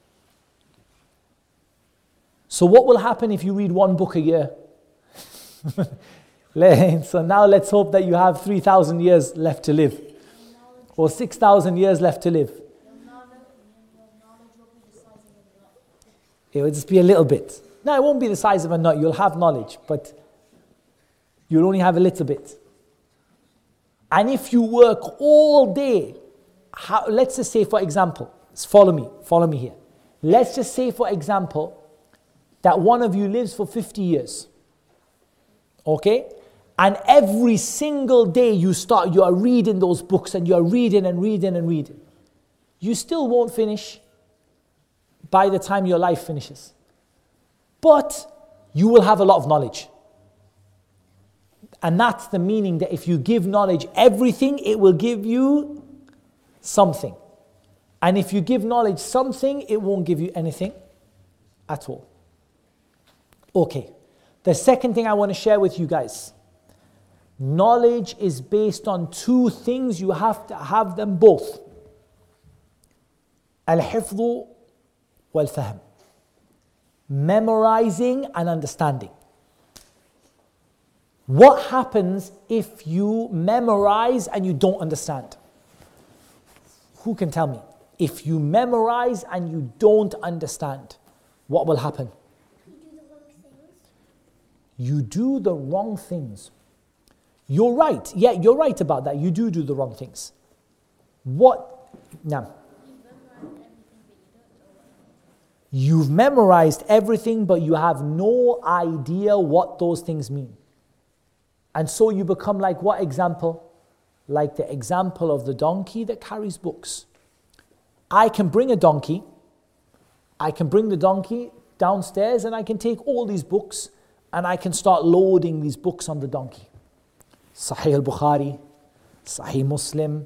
So what will happen if you read one book a year? So now let's hope that you have 3,000 years left to live. Or 6,000 years left to live. It will just be a little bit. No, it won't be the size of a nut. You'll have knowledge, but you'll only have a little bit. And if you work all day, let's just say for example, follow me here. Let's just say for example, that one of you lives for 50 years. Okay? And every single day you are reading those books and you are reading and reading and reading. You still won't finish by the time your life finishes. But you will have a lot of knowledge. And that's the meaning that if you give knowledge everything, it will give you something. And if you give knowledge something, it won't give you anything at all. Okay. The second thing I want to share with you guys. Knowledge is based on two things. You have to have them both. Al-hifdhu wal-fahm. Memorizing and understanding. What happens if you memorize and you don't understand? Who can tell me? If you memorize and you don't understand, what will happen? You do the wrong things. You're right. Yeah, you're right about that. You do the wrong things. What? Now. You've memorized everything, but you have no idea what those things mean. And so you become like what example? Like the example of the donkey that carries books. I can bring a donkey. I can bring the donkey downstairs and I can take all these books and I can start loading these books on the donkey. Sahih al-Bukhari, Sahih Muslim,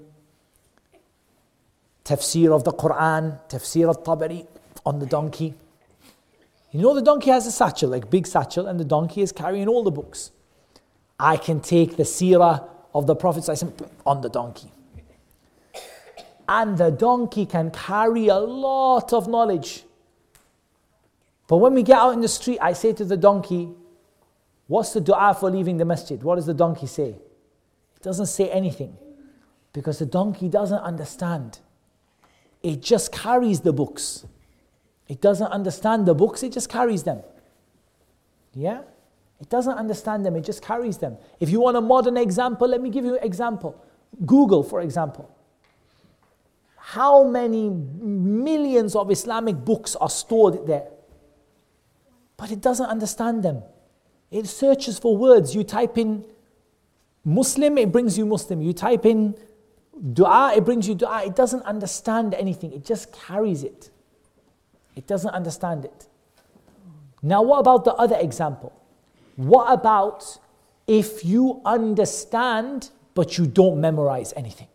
Tafsir of the Quran, Tafsir al-Tabari on the donkey. You know the donkey has a satchel, like big satchel, and the donkey is carrying all the books. I can take the seerah of the Prophet on the donkey. And the donkey can carry a lot of knowledge. But when we get out in the street, I say to the donkey, what's the dua for leaving the masjid? What does the donkey say? It doesn't say anything. Because the donkey doesn't understand. It just carries the books. It doesn't understand the books, it just carries them. Yeah? It doesn't understand them, it just carries them. If you want a modern example, let me give you an example. Google, for example. How many millions of Islamic books are stored there? But it doesn't understand them. It searches for words. You type in Muslim, it brings you Muslim. You type in dua, it brings you dua. It doesn't understand anything. It just carries it. It doesn't understand it. Now what about the other example? What about if you understand but you don't memorize anything?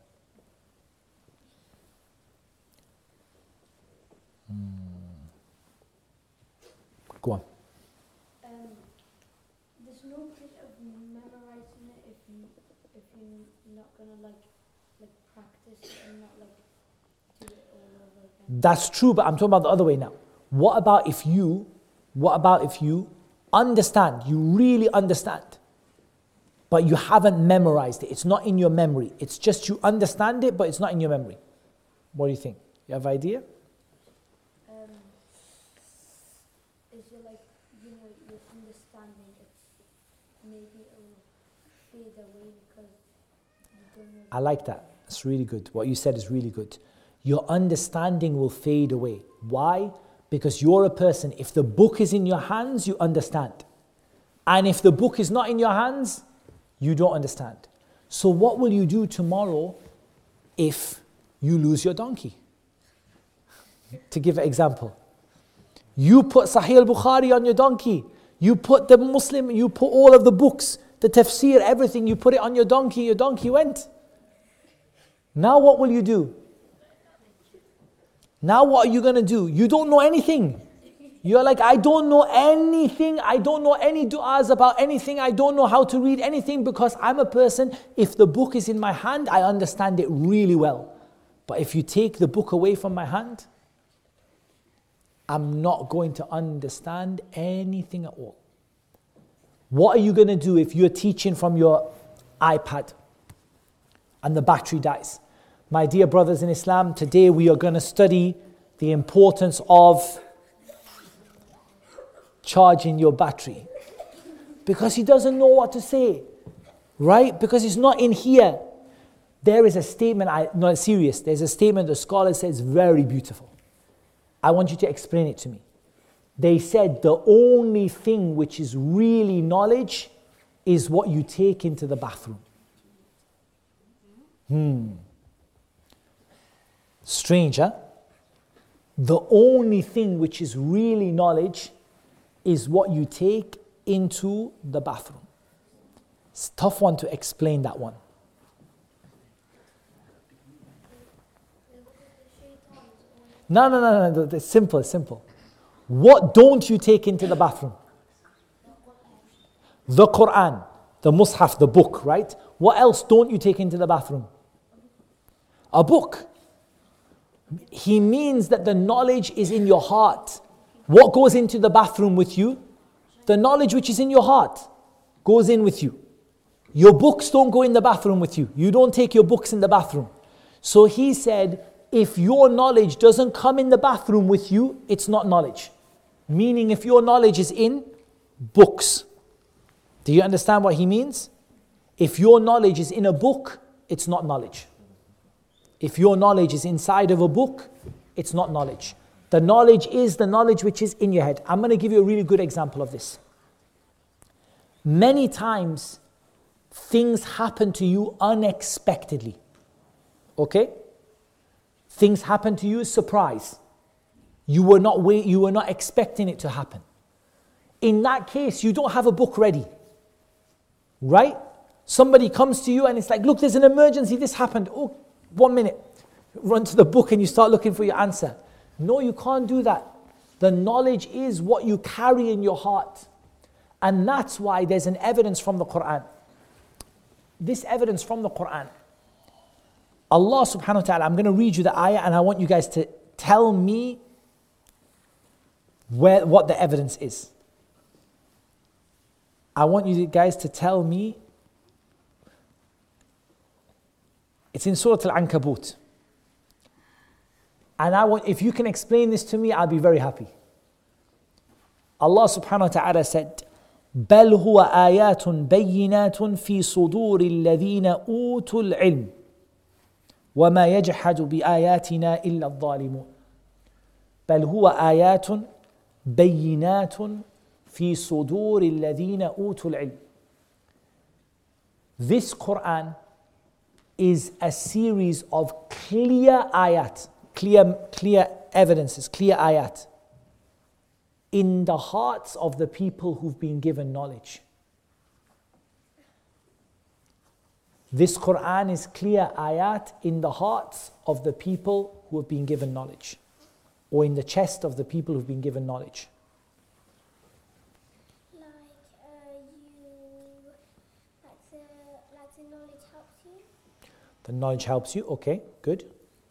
Go on. There's no point of memorizing it if you're not gonna like practice it and not do it all over again. That's true, but I'm talking about the other way now. What about if you understand, you really understand, but you haven't memorized it? It's not in your memory. It's just you understand it, but it's not in your memory. What do you think? You have an idea? Is it like, your understanding, maybe it will fade away because you don't know. I like that. It's really good. What you said is really good. Your understanding will fade away. Why? Because you're a person, if the book is in your hands, you understand. And if the book is not in your hands, you don't understand. So what will you do tomorrow if you lose your donkey? To give an example. You put Sahih al-Bukhari on your donkey. You put the Muslim, you put all of the books, the tafsir, everything, you put it on your donkey went. Now what will you do? Now what are you going to do? You don't know anything. You're like, I don't know anything. I don't know any du'as about anything. I don't know how to read anything because I'm a person, if the book is in my hand, I understand it really well. But if you take the book away from my hand, I'm not going to understand anything at all. What are you going to do if you're teaching from your iPad and the battery dies? My dear brothers in Islam, today we are going to study the importance of charging your battery. Because he doesn't know what to say, right? Because it's not in here. There is a statement, no, serious, there's a statement the scholar says very beautiful. I want you to explain it to me. They said the only thing which is really knowledge is what you take into the bathroom. Strange, huh? The only thing which is really knowledge is what you take into the bathroom. It's a tough one to explain, that one. No. It's simple. What don't you take into the bathroom? The Quran, the Mus'haf, the book, right? What else don't you take into the bathroom? A book. He means that the knowledge is in your heart. What goes into the bathroom with you? The knowledge which is in your heart goes in with you. Your books don't go in the bathroom with you. You don't take your books in the bathroom. So he said, if your knowledge doesn't come in the bathroom with you, it's not knowledge. Meaning if your knowledge is in books. Do you understand what he means? If your knowledge is in a book, it's not knowledge. If your knowledge is inside of a book, it's not knowledge. The knowledge is the knowledge which is in your head. I'm going to give you a really good example of this. Many times, things happen to you unexpectedly. Okay? Things happen to you as surprise. You were not expecting it to happen. In that case, you don't have a book ready. Right? Somebody comes to you and it's like, look, there's an emergency, this happened. Oh, 1 minute. Run to the book and you start looking for your answer. No, you can't do that. The knowledge is what you carry in your heart. And that's why there's an evidence from the Quran. This evidence from the Quran. Allah subhanahu wa ta'ala, I'm going to read you the ayah and I want you guys to tell me what the evidence is. I want you guys to tell me. It's in Surah Al-Ankabut. And if you can explain this to me, I'll be very happy. Allah subhanahu wa ta'ala said, بَلْ هُوَ آيَاتٌ بَيِّنَاتٌ فِي صُدُورِ الَّذِينَ أُوتُوا الْعِلْمِ وَمَا يَجْحَدُ بِآيَاتِنَا إِلَّا الظَّالِمُونَ بَلْ هُوَ آيَاتٌ بَيِّنَاتٌ فِي صُدُورِ الَّذِينَ أُوتُوا الْعِلْمِ. This Quran is a series of clear ayat, clear evidences, clear ayat in the hearts of the people who've been given knowledge. This Quran is clear ayat in the hearts of the people who have been given knowledge, or in the chest of the people who've been given knowledge. Like the knowledge helps you. The knowledge helps you, okay, good.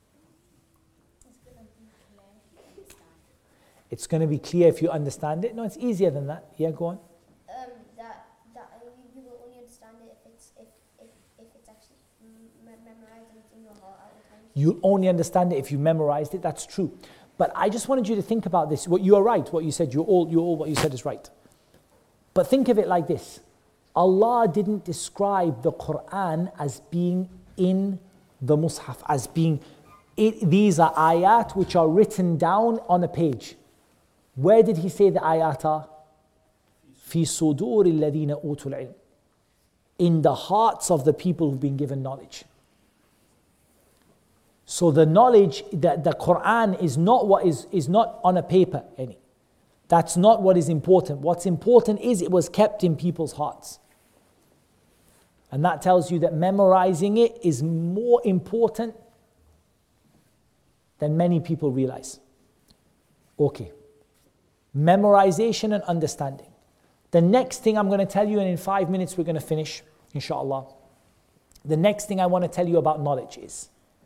It's going to be clear if you understand it. No, it's easier than that. Yeah, go on. That you will only understand it if it's actually memorized and it's in your heart at the time. You'll only understand it if you memorized it. That's true. But I just wanted you to think about this. You are right. What you said, you're all what you said is right. But think of it like this. Allah didn't describe the Quran as being in the Mus'haf, as being these are ayat which are written down on a page. Where did he say the ayat are? في صدور الذين أوتوا العلم. In the hearts of the people who've been given knowledge. So the knowledge, that the Quran is not what is not on a paper any. That's not what is important. What's important is it was kept in people's hearts. And that tells you that memorizing it is more important than many people realize. Okay. Memorization and understanding. The next thing I'm going to tell you, and in 5 minutes we're going to finish, inshallah. The next thing I want to tell you about knowledge is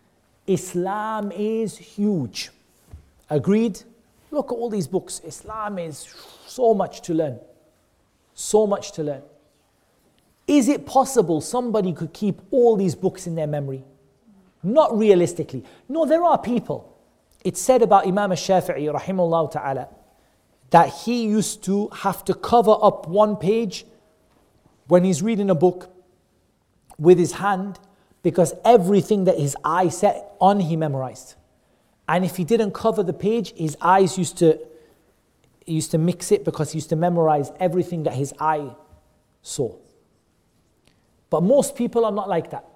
Islam is huge. Agreed? Look at all these books. Islam is so much to learn. So much to learn. Is it possible somebody could keep all these books in their memory? Not realistically. No, there are people. It's said about Imam al-Shafi'i, rahimahullah ta'ala, that he used to have to cover up one page when he's reading a book with his hand, because everything that his eye set on, he memorized. And if he didn't cover the page, his eyes used to mix it, because he used to memorize everything that his eye saw. But most people are not like that.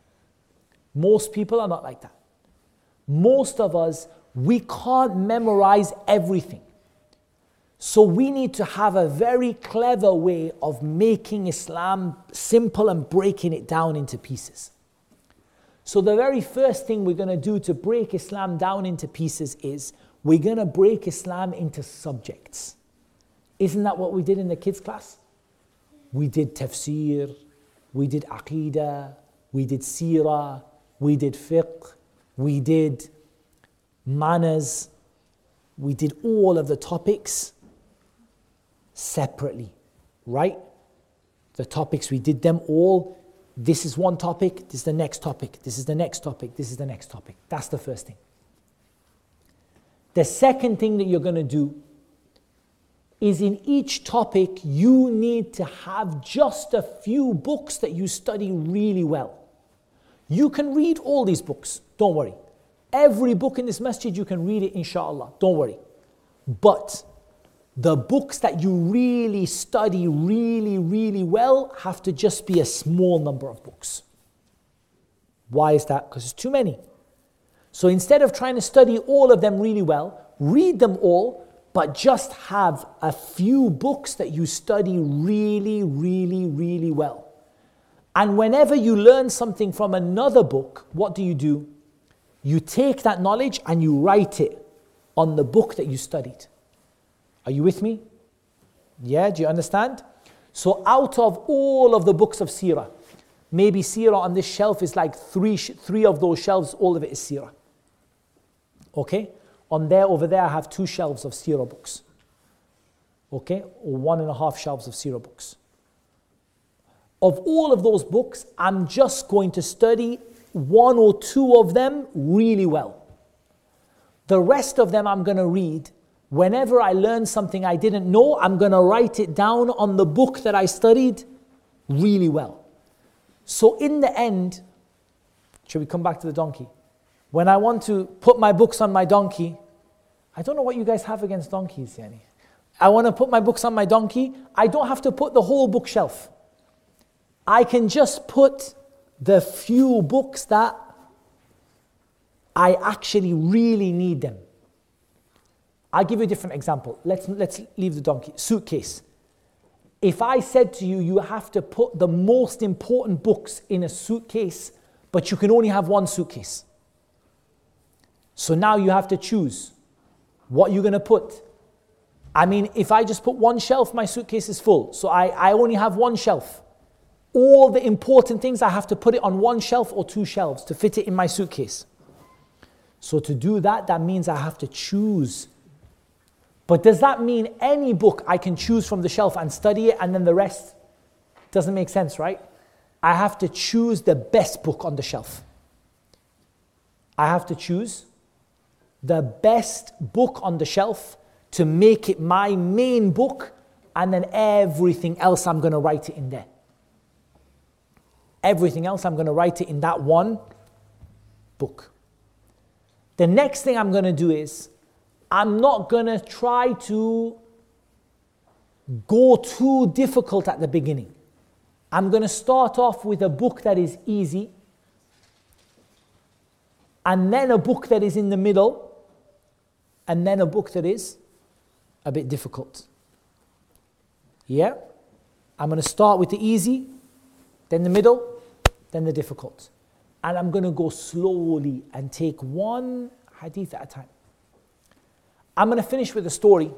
Most people are not like that. Most of us, we can't memorize everything. So we need to have a very clever way of making Islam simple and breaking it down into pieces. So the very first thing we're going to do to break Islam down into pieces is we're going to break Islam into subjects. Isn't that what we did in the kids' class? We did tafsir, we did aqidah, we did seerah, we did fiqh, we did manners, we did all of the topics separately, right? The topics, we did them all. This is one topic, this is the next topic, this is the next topic, this is the next topic. That's the first thing. The second thing that you're going to do is in each topic, you need to have just a few books that you study really well. You can read all these books, don't worry. Every book in this masjid, you can read it, inshallah, don't worry. But the books that you really study really, really well have to just be a small number of books. Why is that? Because it's too many. So instead of trying to study all of them really well, read them all, but just have a few books that you study really, really, really well. And whenever you learn something from another book, what do? You take that knowledge and you write it on the book that you studied. Are you with me? Yeah, do you understand? So out of all of the books of seerah, maybe seerah on this shelf is like three of those shelves, all of it is seerah. Okay? Over there, I have 2 shelves of seerah books. Okay? Or 1.5 shelves of seerah books. Of all of those books, I'm just going to study 1 or 2 of them really well. The rest of them I'm going to read. Whenever I learn something I didn't know, I'm going to write it down on the book that I studied really well. So in the end, should we come back to the donkey? When I want to put my books on my donkey, I don't know what you guys have against donkeys, Yani. I want to put my books on my donkey, I don't have to put the whole bookshelf. I can just put the few books that I actually really need them. I'll give you a different example. Let's leave the donkey. Suitcase. If I said to you, you have to put the most important books in a suitcase, but you can only have one suitcase. So now you have to choose what you're going to put. I mean, if I just put one shelf, my suitcase is full. So I only have one shelf. All the important things, I have to put it on one shelf or 2 shelves to fit it in my suitcase. So to do that, that means I have to choose. But does that mean any book I can choose from the shelf and study it and then the rest doesn't make sense, right? I have to choose the best book on the shelf. I have to choose the best book on the shelf to make it my main book, and then everything else I'm going to write it in there. Everything else I'm going to write it in that one book. The next thing I'm going to do is I'm not going to try to go too difficult at the beginning. I'm going to start off with a book that is easy, and then a book that is in the middle, and then a book that is a bit difficult. Yeah? I'm going to start with the easy, then the middle, then the difficult. And I'm going to go slowly and take one hadith at a time. I'm going to finish with a story.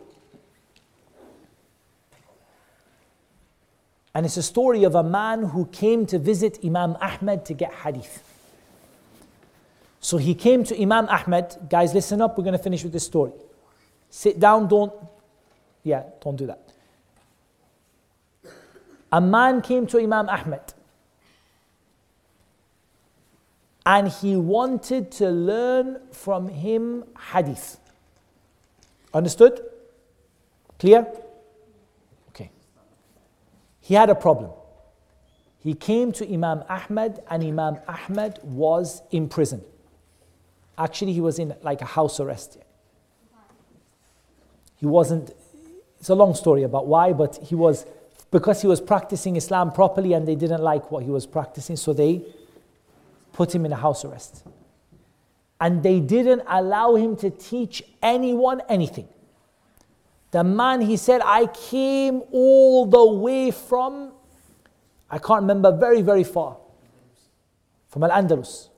And it's a story of a man who came to visit Imam Ahmad to get hadith. So he came to Imam Ahmad. Guys, listen up, we're going to finish with this story. Sit down, don't do that. A man came to Imam Ahmad and he wanted to learn from him hadith. Understood? Clear? Okay. He had a problem. He came to Imam Ahmad and Imam Ahmad was in prison. Actually, he was in like a house arrest. He wasn't, it's a long story about why, but because he was practicing Islam properly and they didn't like what he was practicing, so they put him in a house arrest. And they didn't allow him to teach anyone anything. The man, he said, I came all the way from, I can't remember, very, very far. From Al-Andalus.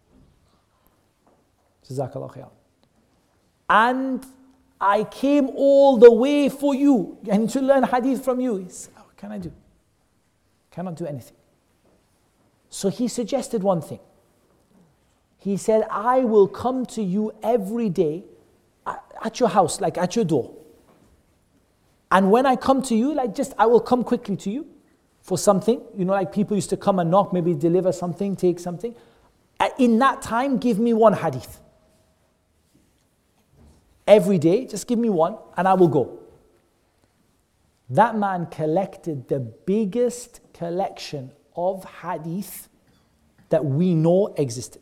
Jazakallah khair. And I came all the way for you. I need to learn hadith from you. He said, what can I do? Cannot do anything. So he suggested one thing. He said, I will come to you every day at your house, like at your door. And when I come to you, I will come quickly to you for something. You know, like people used to come and knock, maybe deliver something, take something. In that time, give me one hadith. Every day, just give me one and I will go. That man collected the biggest collection of hadith that we know existed.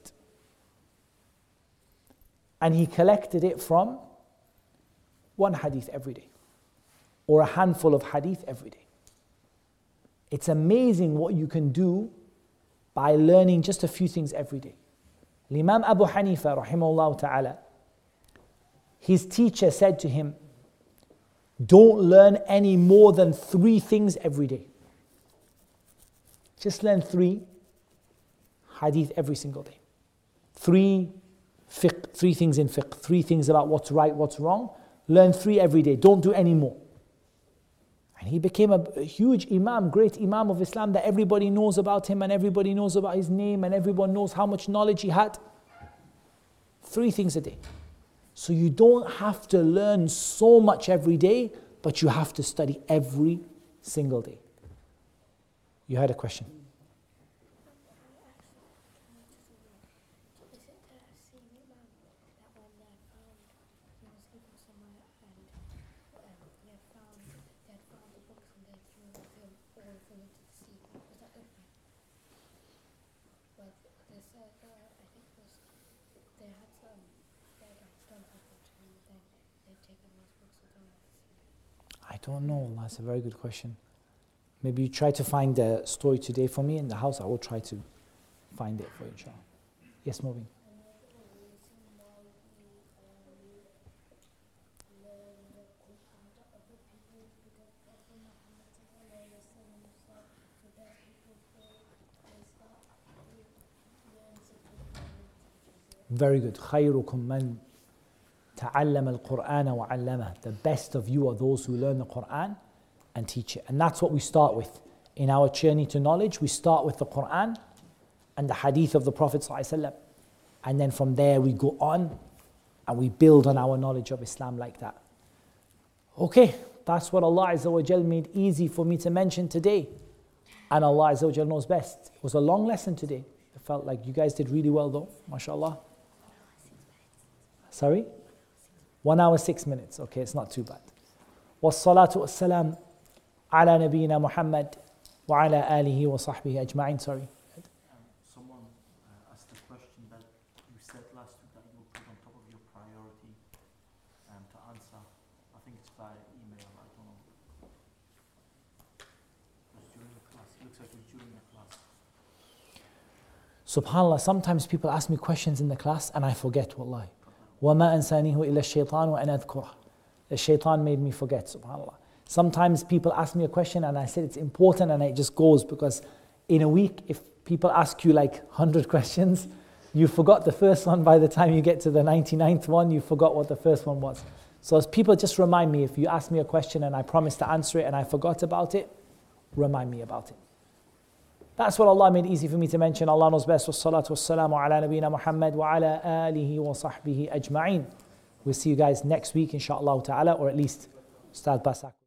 And he collected it from one hadith every day, or a handful of hadith every day. It's amazing what you can do by learning just a few things every day. Imam Abu Hanifa, rahimahullah ta'ala, his teacher said to him, don't learn any more than 3 things every day. Just learn 3 hadith every single day. 3 things in fiqh, 3 things about what's right, what's wrong. Learn 3 every day. Don't do any more. And he became a huge imam, great imam of Islam that everybody knows about him and everybody knows about his name and everyone knows how much knowledge he had. 3 things a day. So you don't have to learn so much every day, but you have to study every single day. You had a question? Is it the same imam that when they found he was living somewhere and they had found the books and they threw them all into the sea? Was that different? Well, they said I think it was they had some stone tablets and then they'd taken those books and thrown into the sea. I don't know. That's a very good question. Maybe you try to find the story today for me in the house. I will try to find it for you, inshallah. Yes, moving. Very good. خيركم من تعلم القرآن وعلمه. The best of you are those who learn the Quran and teach it. And that's what we start with. In our journey to knowledge, we start with the Quran and the hadith of the Prophet ﷺ. And then from there we go on and we build on our knowledge of Islam like that. Okay, that's what Allah Azza wa Jal made easy for me to mention today. And Allah Azza wa Jal knows best. It was a long lesson today. I felt like you guys did really well though, mashallah. Sorry? 1 hour, 6 minutes. Okay, it's not too bad. والصلاة والسلام على نبينا محمد وعلى آله وصحبه أجمعين. Sorry. Someone asked a question that you said last week that you will put on top of your priority to answer. I think it's by email, I don't know. It was during the class. It looks like it was during the class. SubhanAllah, sometimes people ask me questions in the class and I forget, wallahi. وَمَا أَنْسَانِهُ إِلَّا الشَّيْطَانُ وَأَنَا أَذْكُرُهُ. The shaitan made me forget, subhanAllah. Sometimes people ask me a question and I said it's important and it just goes because in a week, if people ask you like 100 questions, You forgot the first one by the time you get to the 99th one, you forgot what the first one was. So as people, just remind me, if you ask me a question and I promise to answer it and I forgot about it, remind me about it. That's what Allah made easy for me to mention. Allah knows best. Wassalatu wassalamu ala nabiyyina Muhammad wa ala alihi wa sahbihi ajma'in. We'll see you guys next week, inshaAllah ta'ala, or at least Ustad Basak.